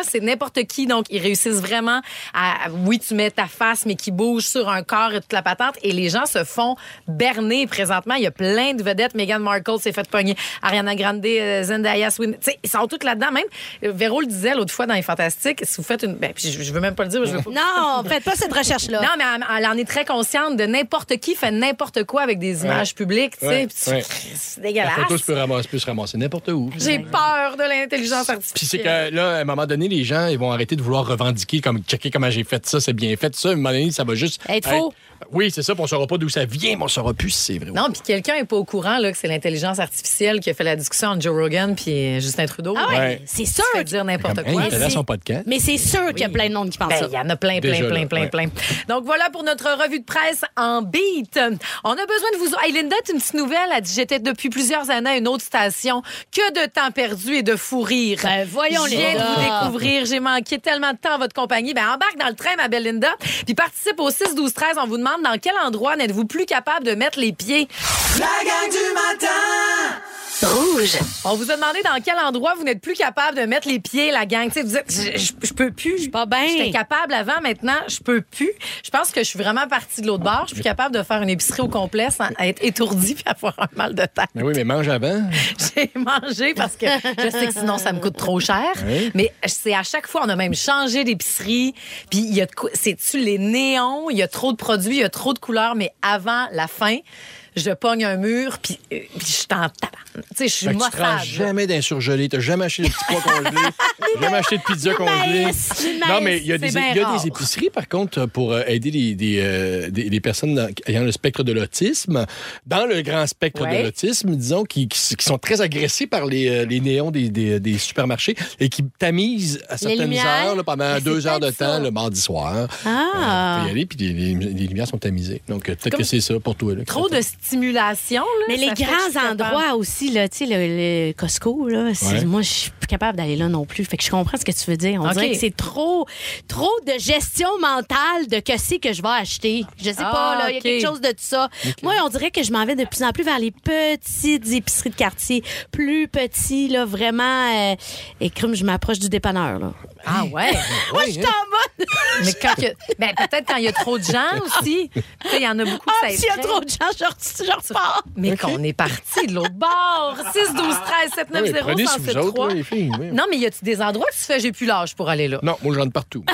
n'importe qui. Donc, ils réussissent vraiment à, oui, tu mets ta face, mais qui bouge sur un corps et toute la patente. Et les gens se font berner présentement. Il y a plein de vedettes. Meghan Markle s'est fait pogner. Ariana Grande, euh, Zendaya, Swin. Tu sais, ils sont toutes là-dedans. Même, euh, Véro le disait l'autre fois dans Les Fantastiques, si vous faites une... Ben, puis je, je veux même pas le dire. Je veux pas... Non, faites pas cette recherche-là. Non, mais elle, elle en est très consciente de n'importe qui fait n'importe quoi avec des images ouais. publiques. Tu sais, ouais. tu... ouais. C'est dégueulasse. La photo peut, ramasser, peut se ramasser n'importe où. J'ai peur de l'intelligence artificielle. Puis c'est que là, à un moment donné, les gens ils vont arrêter de vouloir revendiquer, comme checker comment j'ai fait ça, c'est bien fait, ça. À un moment donné, ça va juste être faux. Oui, c'est ça, puis on ne saura pas d'où ça vient, mais on ne saura plus si c'est vrai. Non, puis quelqu'un n'est pas au courant là, que c'est l'intelligence artificielle qui a fait la discussion entre Joe Rogan puis Justin Trudeau. Ah ouais, ouais. c'est sûr. Tu fais dire n'importe Comme, quoi. hey, il son podcast. Mais c'est sûr qu'il y a plein de monde qui pense ben, ça. Il y en a plein, plein, Déjà, plein, là, plein, ouais. plein. Donc voilà pour notre revue de presse en beat. On a besoin de vous... Hey, Linda, une petite nouvelle. Elle dit, j'étais depuis plusieurs années à une autre station. Que de temps perdu et de fou rire. Ben, voyons, Je viens Linda. de vous découvrir. J'ai manqué tellement de temps à votre compagnie. Ben, embarque dans le train, ma belle Linda. Puis participe au six douze treize. On vous demande dans quel endroit n'êtes-vous plus capable de mettre les pieds. La gang du matin! Rouge. On vous a demandé dans quel endroit vous n'êtes plus capable de mettre les pieds, la gang. Tu sais, vous êtes, je, je, je peux plus. Je suis pas bien. J'étais capable avant, maintenant, je peux plus. Je pense que je suis vraiment partie de l'autre bord. Je suis plus capable de faire une épicerie au complet sans être étourdie puis avoir un mal de tête. Mais oui, mais mange avant. J'ai mangé parce que je sais que sinon, ça me coûte trop cher. Oui. Mais c'est à chaque fois, on a même changé d'épicerie. Puis il y a de quoi- c'est-tu les néons? Il y a trop de produits, il y a trop de couleurs. Mais avant la fin, je pogne un mur, puis, euh, puis je t'en tape. Tu sais, je suis Fait que tu te rends maussade. jamais d'un surgelé, t'as jamais acheté de petits pois congelés, jamais acheté de pizza congelée. maïs, du Non, maïs, mais il y a, c'est des, bien il y a rare. des épiceries, par contre, pour euh, aider les, des, euh, des, les personnes dans- ayant le spectre de l'autisme. Dans le grand spectre Ouais. de l'autisme, disons, qui, qui, qui sont très agressés par les, euh, les néons des, des, des supermarchés et qui tamisent à certaines lumières. heures là, pendant Mais deux c'est heures de peut-être temps ça. le mardi soir. Ah. Euh, tu peux y aller, puis les, les- les lumières sont tamisées. Donc, euh, peut-être Comme que c'est ça pour toi. Là, que Trop ça de fait. stimulation. Là, Mais les ça fait que je suis grands capable. endroits aussi, là, tu sais, le, le Costco, là, c'est- Ouais. moi, je suis plus capable d'aller là non plus. Fait que je comprends ce que tu veux dire. On OK. dirait que c'est trop, trop de gestion mentale de que c'est que je vais acheter. Je sais Ah, pas, là, il y a OK. quelque chose de tout ça. Moi, on dirait que je m'en vais de plus en plus vers les petites épiceries de quartier, plus petits, là, vraiment. Euh, et comme je m'approche du dépanneur, là. Ah ouais? Moi, je suis en mode. Mais quand que- ben, peut-être quand il y a trop de gens aussi. Tu sais, il y en a beaucoup Ah, qui s'il y a s'effraient. trop de gens, je, re- je repars. Mais qu'on est parti de l'autre bord. six douze treize sept neuf Oui, zéro prenez cent sur vous sept autres, trois. là, les filles. oui. Non, mais y a-tu des endroits que tu fais, j'ai plus l'âge pour aller là? Non, moi, j'en ai partout.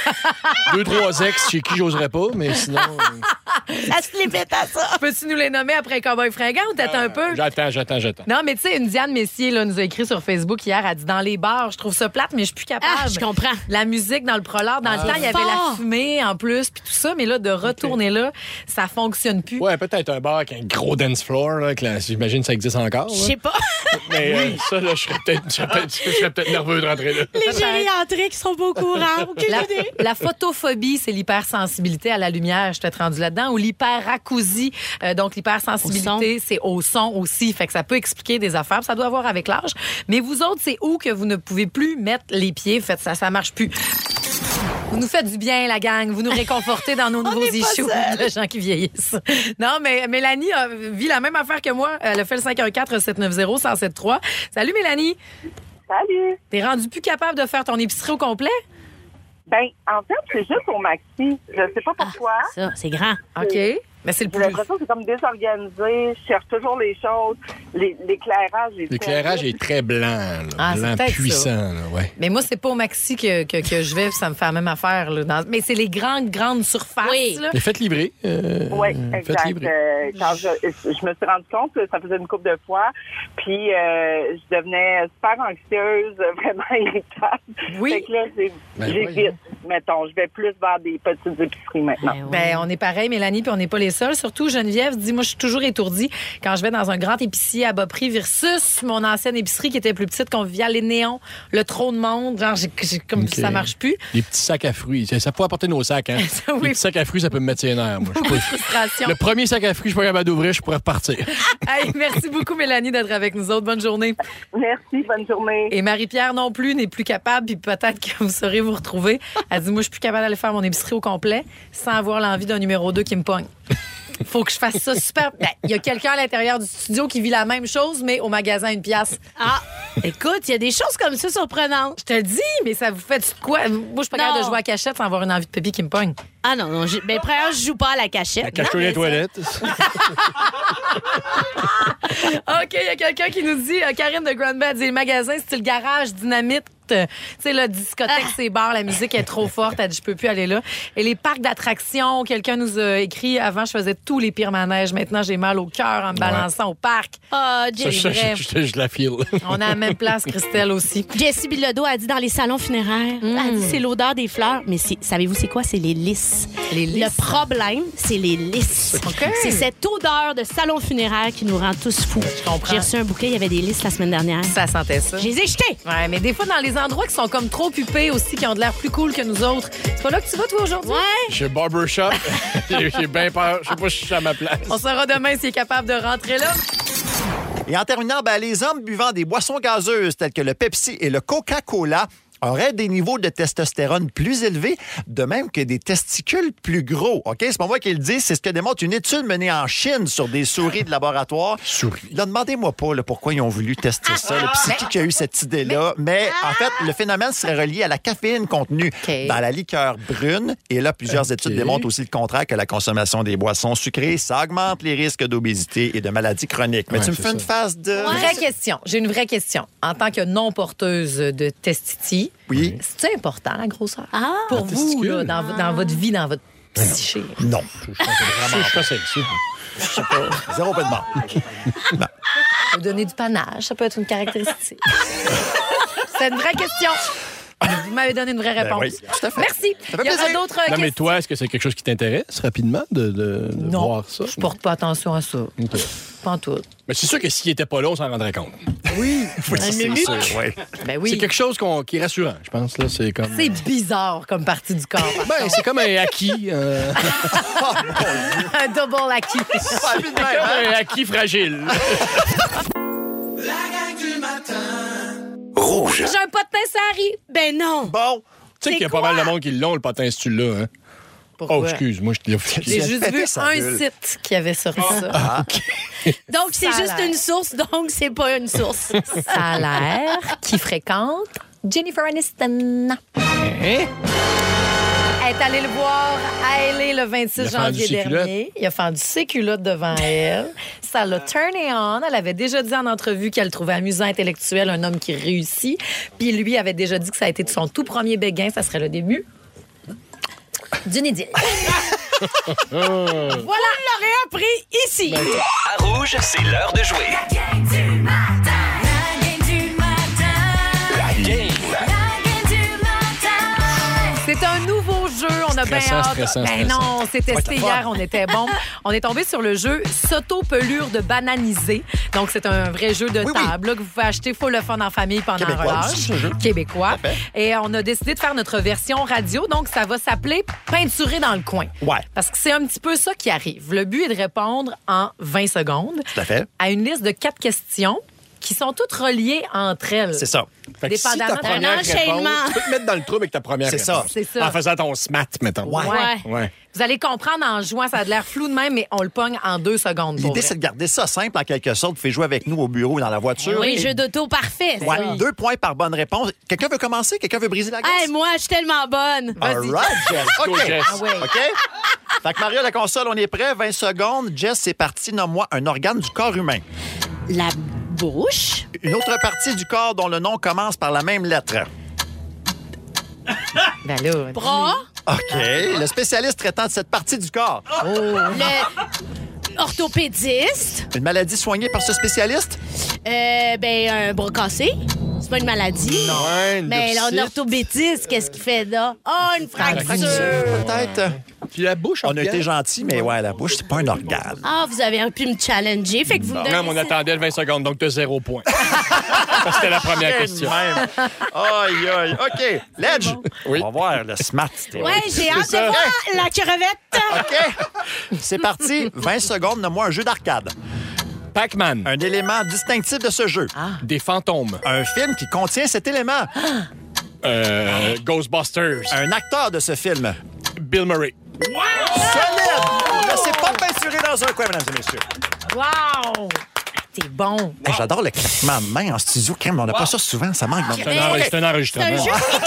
Deux, trois ex chez qui j'oserais pas, mais sinon. euh, Ça se limite à ça. Peux-tu nous les nommer après Cowboy Fringant ou t'attends un peu? J'attends, j'attends, j'attends. Non, mais tu sais, une Diane Messier là, nous a écrit sur Facebook hier, elle dit dans les bars, je trouve ça plate, mais je suis plus capable. Ah, je comprends. La musique dans le prolard, dans Ah. le temps, il y avait Fort. la fumée en plus, puis tout ça, mais là, de retourner là, ça fonctionne plus. Ouais, peut-être un bar avec un gros dance floor, là, que là, j'imagine que ça existe encore. Je là. sais pas. Mais euh, ça, là, je serais peut-être je serais peut-être- je serais peut-être nerveux de rentrer là. Les gériatriques sont pas au courant. Aucune La, idée. la photophobie, c'est l'hypersensibilité à la lumière, je t'ai rendu là-dedans, ou l'hyperacousie. Euh, donc, l'hypersensibilité, c'est au son aussi. Fait que ça peut expliquer des affaires. puis Ça doit avoir avec l'âge. Mais vous autres, c'est où que vous ne pouvez plus mettre les pieds? Faites ça, ça marche plus. Vous nous faites du bien, la gang. Vous nous réconfortez dans nos nouveaux n'est pas issues seuls. de gens qui vieillissent. Non, mais Mélanie a, vit la même affaire que moi. Elle a fait le cinq un quatre sept neuf zéro un zéro sept trois. Salut, Mélanie. Salut! T'es rendue plus capable de faire ton épicerie au complet? Ben, en fait, c'est juste au maxi. Je sais pas pourquoi. Ça, c'est grand. OK. Mais c'est le J'ai plus... l'impression que c'est comme désorganisé. Je cherche toujours les choses. Les- L'éclairage est L'éclairage terrible. est très blanc, là. Ah, c'est blanc peut-être puissant. ça. Là, ouais. Mais moi, c'est pas au maxi que, que, que je vais, puis ça me fait la même affaire. Là, dans- Mais c'est les grandes, grandes surfaces. Oui. Là. Mais faites livrer. Euh, Oui, Faites exact. livrer. Euh, quand je, je me suis rendu compte que ça faisait une couple de fois, puis euh, je devenais super anxieuse, vraiment irritable. Oui. Fait que là, j'ai- Ben j'évite, mettons. Je vais plus vers des petites épiceries maintenant. Ben, Ben, on est pareil, Mélanie, puis on n'est pas les seuls. Surtout, Geneviève dit, moi, je suis toujours étourdie quand je vais dans un grand épicier à bas prix versus mon ancienne épicerie qui était plus petite, conviviale, les néons, le trop de monde. Genre, j'ai, j'ai- comme OK. ça marche plus. Les petits sacs à fruits. Ça, ça peut apporter nos sacs, hein? Ça, oui. Les petits sacs à fruits, ça peut me mettre ses nerfs, moi. Je suis pas- Frustration. Le premier sac à fruits, je suis pas capable d'ouvrir, je pourrais repartir. Hey, merci beaucoup, Mélanie, d'être avec nous autres. Bonne journée. Merci, bonne journée. Et Marie-Pierre non plus n'est plus capable, puis peut-être que vous saurez vous retrouver. Elle dit, moi, je suis plus capable d'aller faire mon épicerie au complet sans avoir l'envie d'un numéro deux qui me pogne. Faut que je fasse ça super. Ben, il y a quelqu'un à l'intérieur du studio qui vit la même chose, mais au magasin, une pièce. Ah, écoute, il y a des choses comme ça surprenantes. Je te le dis, mais ça vous fait de quoi? Moi, je suis pas capable de jouer à cachette sans avoir une envie de pipi qui me pogne. Ah non, non. Je, ben, premièrement, je joue pas à la cachette. La cache-toi Non, les mais toilettes. OK, il y a quelqu'un qui nous dit, euh, Karine de Grand Bad, dit le magasin style garage, dynamite. Tu sais, la discothèque, c'est bar, la musique est trop forte. Elle dit, je peux plus aller là. Et les parcs d'attractions, quelqu'un nous a écrit, avant, je faisais tous les pires manèges. Maintenant, j'ai mal au cœur en me balançant au parc. Ah, oh, Ça, je, je, je, je la file. On a la même place, Christelle aussi. Jessie Bilodeau a dit dans les salons funéraires, Mm. elle dit c'est l'odeur des fleurs, mais c'est- savez-vous c'est quoi? C'est les lys. Les lys. Le problème, c'est les lys. OK. C'est cette odeur de salon funéraire qui nous rend tous fous. Je comprends. J'ai reçu un bouquet, il y avait des lys la semaine dernière. Ça sentait ça. Je les ai jetés. Ouais, mais des fois, dans les endroits qui sont comme trop pupés aussi, qui ont de l'air plus cool que nous autres, c'est pas là que tu vas, toi, aujourd'hui? Ouais. Chez Barbershop, j'ai j'ai bien peur. Je sais pas si je suis à ma place. On saura demain s'il est capable de rentrer là. Et en terminant, ben, les hommes buvant des boissons gazeuses telles que le Pepsi et le Coca-Cola auraient des niveaux de testostérone plus élevés, de même que des testicules plus gros. OK? C'est pas moi qui le dis, c'est ce que démontre une étude menée en Chine sur des souris de laboratoire. Souris. Là, demandez-moi pas là, pourquoi ils ont voulu tester ça. là, puis c'est qui qui a eu cette idée-là? Mais, en fait, le phénomène serait relié à la caféine contenue OK. dans la liqueur brune. Et là, plusieurs OK. études démontrent aussi le contraire, que la consommation des boissons sucrées, ça augmente les risques d'obésité et de maladies chroniques. Mais Ouais, tu me c'est fais une ça. phase de... Vraie question. J'ai une vraie question. En tant que non-porteuse de testiti, Oui. c'est important, la grosseur? Ah. Pour La vous, testicule. là, dans, v- dans votre vie, dans votre psyché. Non. Je suis pas sexy. Zéro peu de mort. Non. Vous donner du panache, ça peut être une caractéristique. C'est une vraie question. Vous m'avez donné une vraie réponse. Ben oui, tout à fait. Merci. Ça fait Il y aura plaisir. d'autres Non, mais questions. toi, est-ce que c'est quelque chose qui t'intéresse rapidement de, de, de Non, voir ça? je porte pas attention à ça. OK. Pas en tout. Mais c'est sûr que s'il était pas là, on s'en rendrait compte. Oui. Oui, ça, c'est minute. sûr, ouais. Ben oui. C'est quelque chose qu'on- qui est rassurant, je pense. Là, c'est comme. C'est bizarre comme partie du corps. par Ben, contre. c'est comme un acquis. euh, un double acquis. Pas vite de même, hein? un acquis fragile. La gang du matin. Rouge. J'ai un potin Sari. Ben non. Bon. Tu sais qu'il y a pas quoi? mal de monde qui l'ont, le patin, si tu l'as. Hein? Pourquoi? Oh, excuse, moi, je te l'ai J'ai a juste pété vu sa un bulle. site qui avait sorti ça. Ah. Donc c'est Ça a juste l'air. une source, donc c'est pas une source. Ça a l'air qui fréquente Jennifer Aniston. Hein? Elle est allée le voir à L A le Il a vingt-six fendu janvier ses dernier. Il a fendu ses culottes devant elle. Ça l'a turné on. Elle avait déjà dit en entrevue qu'elle trouvait amusant, intellectuel, un homme qui réussit. Puis lui avait déjà dit que ça a été son tout premier béguin. Ça serait le début d'une idylle. Voilà, on l'aurait appris ici. À Rouge, c'est l'heure de jouer. La game. C'est un nouveau jeu. On a bien Stressant, hâte. stressant, Ben stressant. non, c'est testé Ouais, hier. On était bon. On est tombé sur le jeu S'auto-pelure de bananiser. Donc, c'est un vrai jeu de Oui, oui. table là, que vous pouvez acheter full le fun en famille pendant un Québécois relâche. aussi, ce jeu. Québécois. Tout à fait. Et on a décidé de faire notre version radio. Donc, ça va s'appeler Peinturer dans le coin. Ouais. Parce que c'est un petit peu ça qui arrive. Le but est de répondre en vingt secondes Tout à fait. à une liste de quatre questions qui sont toutes reliées entre elles. C'est ça. Fait que si ta Dépendamment de- première Un réponse, enchaînement. tu peux te mettre dans le trouble avec ta première C'est ça. réponse. C'est ça. En faisant ton smat, mettons. Ouais. Ouais. Ouais. Vous allez comprendre en jouant, ça a de l'air flou de même, mais on le pogne en deux secondes. pour L'idée, vrai. c'est de garder ça simple en quelque sorte. Vous faites jouer avec nous au bureau ou dans la voiture. Oui, Et- jeu d'auto parfait. ça. Ouais, deux points par bonne réponse. Quelqu'un veut commencer? Quelqu'un veut briser la glace? Hey, moi, je suis tellement bonne. All right, Jess. OK. Go, Jess. Ah ouais. OK? Fait que Mario, la console, on est prêt. vingt secondes. Jess, c'est parti. Nomme-moi un organe du corps humain. La bouche. Une autre partie du corps dont le nom commence par la même lettre. Ben là, Bras. OK. Le spécialiste traitant de cette partie du corps. Le orthopédiste. Une maladie soignée par ce spécialiste? Euh, ben, un bras cassé. C'est pas une maladie. Non. Ouais, une Mais bursite. l'orthopédiste, qu'est-ce qu'il fait là? Oh, une fracture. Peut-être. Puis la bouche, On a été gentils, mais ouais, la bouche, c'est pas un organe. Ah, vous avez pu me challenger. Fait que vous me donnez... Non, mais on attendait le vingt secondes, donc tu as zéro point. Parce que c'était la première question. Même. Aïe, aïe. OK. Ledge. Oui. On va voir le smart. Ouais, j'ai hâte de ça. voir la crevette. OK. C'est parti. vingt secondes. Nomme-moi un jeu d'arcade. Pac-Man. Un élément distinctif de ce jeu. Des fantômes. Un film qui contient cet élément. Euh, Ghostbusters. Un acteur de ce film. Bill Murray. Solide! Mais c'est pas bien censuré dans un coin, mesdames et messieurs. Wow! T'es bon. Hey, j'adore le claquement de main en studio. Crème, on n'a pas ça souvent, ça manque. Dans C'est un, enre- c'est un enregistrement.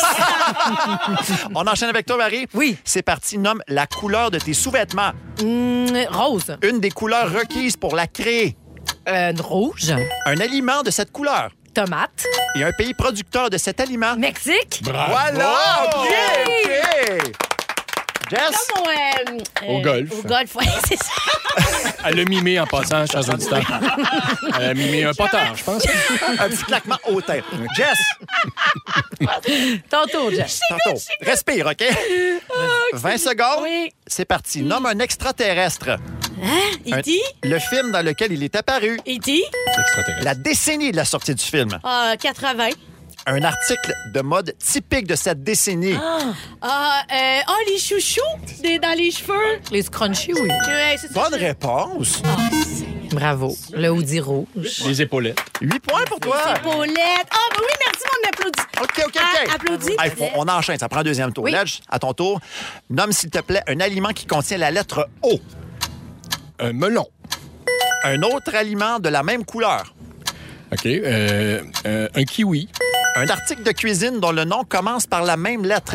On enchaîne avec toi, Marie. Oui. C'est parti. Nomme la couleur de tes sous-vêtements. Mmh, rose. Une des couleurs requises pour la créer. Euh, rouge. Un aliment de cette couleur. Tomate. Et un pays producteur de cet aliment. Mexique. Bravo! Voilà! OK! OK. Jess? Comme au, euh, Au euh, golf. Au golf, oui, c'est ça. Elle a mimé en passant, chers auditeurs. Elle a mimé un potard, je pense. Un petit claquement hautain. Jess? Tantôt, Jess. Tantôt. Respire, OK? vingt secondes. Oui. C'est parti. Nomme un extraterrestre. Hein? Un- E T? Le film dans lequel il est apparu. E T? La décennie de la sortie du film. Ah, quatre-vingts. Un article de mode typique de cette décennie. Ah, euh, oh, les chouchous des- dans les cheveux. Les scrunchies, oui. Ouais, c'est ça. Bonne réponse. Bravo. Le hoodie rouge. Les épaulettes. huit points pour toi. Paulette. Ah, ben oui, merci, on applaudit. OK, OK, Ah, OK. applaudis. Hey, faut- on enchaîne, ça prend un deuxième tour. Oui. Ledge, à ton tour. Nomme, s'il te plaît, un aliment qui contient la lettre O. Un melon. Un autre aliment de la même couleur. OK. Euh, euh, un kiwi. Un article de cuisine dont le nom commence par la même lettre.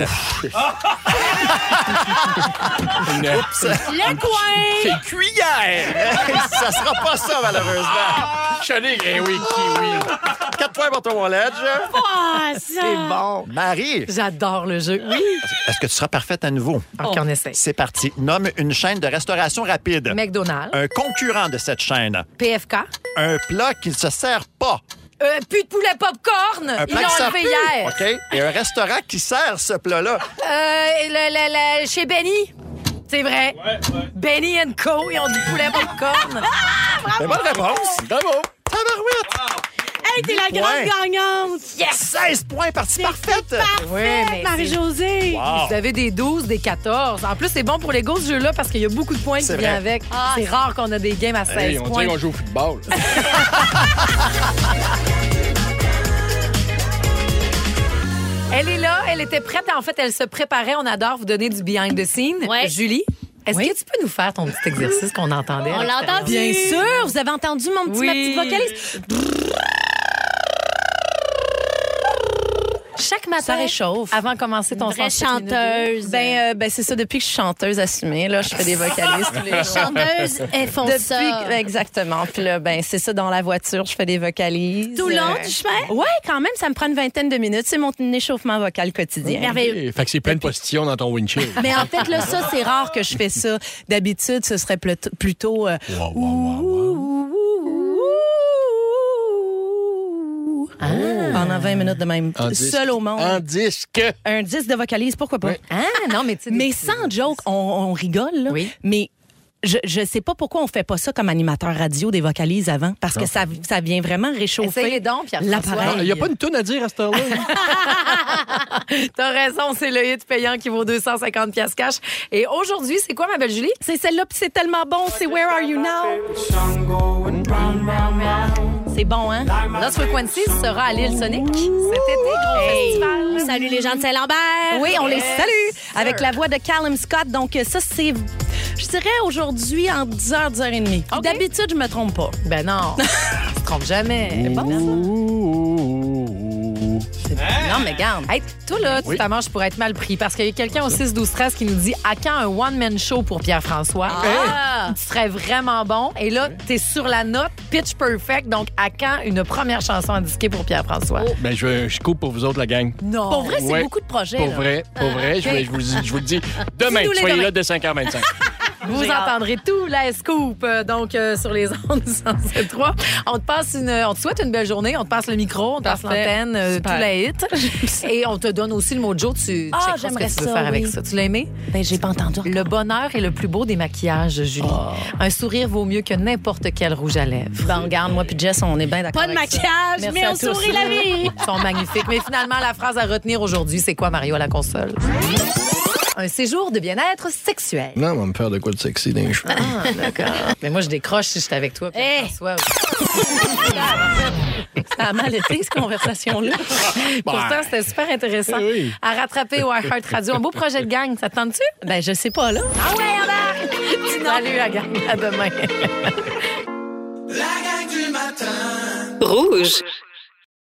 Une, Le coin. Une cuillère! Ça sera pas ça, malheureusement. Je suis allé, eh oui, kiwi. Quatre points pour toi, mon Ledge. Ah, ça. C'est bon. Marie, J'adore le jeu. Oui. est-ce que tu seras parfaite à nouveau? OK, on essaie. C'est parti. Nomme une chaîne de restauration rapide. McDonald's. Un concurrent de cette chaîne. P F K. Un plat qui ne se sert pas. Euh, plus de poulet popcorn. Un Ils plat l'ont qui sert enlevé plus. hier. OK. Et un restaurant qui sert ce plat-là. Euh, le, le- le- chez Benny. C'est vrai. Benny and Co. Ils ont du poulet popcorn. Ben, bonne réponse. Bravo. Tabarouette. Hey, t'es la Huit grande points. gagnante. Yes! seize points, partie parfaite. Oui, mais Marie-Josée. Wow. Vous avez des douze, des quatorze. En plus, c'est bon pour les gars, ce jeu-là, parce qu'il y a beaucoup de points qui C'est viennent vrai. avec. Ah, c'est rare qu'on a des games à seize Hey, on points. dirait qu'on joue au football. Elle est là, elle était prête. En fait, elle se préparait. On adore vous donner du behind the scene. Ouais. Julie, est-ce Oui. que tu peux nous faire ton petit exercice qu'on entendait? à On l'a l'extérieur? entendu. Bien sûr, vous avez entendu mon petit, ma Oui. petite vocaliste? Chaque matin, Ça réchauffe. avant de commencer ton Vraie cent sept minutes de- chanteuse. Ben, euh, ben c'est ça, depuis que je suis chanteuse assumée, là, je fais des vocalistes tous les jours. Chanteuse, elles font Depuis ça. que- exactement. Puis là, ben, c'est ça, dans la voiture, je fais des vocalises. Tout le long Euh, du chemin? Ouais, quand même, ça me prend une vingtaine de minutes. C'est mon échauffement vocal quotidien. Merveilleux. Eh, Fait que c'est plein de postillons dans ton windshield. Mais en fait, là, ça, c'est rare que je fais ça. D'habitude, ce serait plut- plutôt... euh, Wow, wow, wow, wow. Pendant vingt minutes de même. En disque. Seul au monde. En disque. Un disque de vocalise, pourquoi pas? Oui. Ah, non, mais tu sais. Mais des- sans joke, on, on rigole, là. Oui. Mais je, je sais pas pourquoi on fait pas ça comme animateur radio des vocalises avant, parce que ça, ça vient vraiment réchauffer Essayez donc, Pierre-François. l'appareil. Il n'y a pas une toune à dire à cette heure-là. T'as raison, c'est le hit payant qui vaut deux cent cinquante piastres cash. Et aujourd'hui, c'est quoi, ma belle Julie? C'est celle-là, puis c'est tellement bon, c'est Where Are You Now? C'est bon, hein? Lost Frequencies sera à l'île Sonic cet été, gros Hey. festival. Salut les gens de Saint-Lambert. Oui, on les Yes, salue avec sir. la voix de Callum Scott. Donc, ça, c'est, je dirais, aujourd'hui en dix heures, dix heures trente. OK. D'habitude, je me trompe pas. Ben non, tu te trompes jamais. C'est bon, Non, mais garde. Hey, toi, là, tu Oui. t'amanges pour être mal pris parce qu'il y a quelqu'un au six douze treize qui nous dit à quand un one-man show pour Pierre-François? Ah. Tu serais vraiment bon. Et là, t'es sur la note pitch perfect. Donc, à quand une première chanson à disquer pour Pierre-François? Ben, je, je coupe pour vous autres, la gang. Non. Pour vrai, c'est Ouais. beaucoup de projets. Pour là. vrai, pour vrai, je, vais- je vous, je vous le dis. Demain, Dis-nous les soyez demain. là dès cinq heures vingt-cinq. Vous J'ai hâte. entendrez tout la scoop euh, donc euh, sur les ondes du cent sept trois. On te passe une on te souhaite une belle journée, on te passe le micro, on te passe Parfait. l'antenne, euh, tout Super. la hit et on te donne aussi le mojo, tu Ah, checkeras ce que j'aimerais tu veux ça, faire avec oui. ça. Tu l'as aimé? Ben, j'ai pas entendu. Le bonheur est le plus beau des maquillages, Julie. Un sourire vaut mieux que n'importe quel rouge à lèvres. Ben, regarde, moi puis Jess, on est bien d'accord Pas de avec ça. maquillage, Merci mais à on tous. sourit la vie. Ils sont magnifiques. Mais finalement, la phrase à retenir aujourd'hui, c'est quoi, Mario, à la console? Un séjour de bien-être sexuel. Non, on va me faire de quoi de sexy dans les cheveux. Ah, d'accord. Mais moi, je décroche si je suis avec toi, Pierre-François. Ça a mal été, cette conversation-là. Pourtant, c'était super intéressant. Eh oui. À rattraper au iHeart Radio. Un beau projet de gang. Ça te tente-tu? Ben, je sais pas, là. Ah ouais, on a... Salut, la gang. À demain. La gang du matin. Rouge.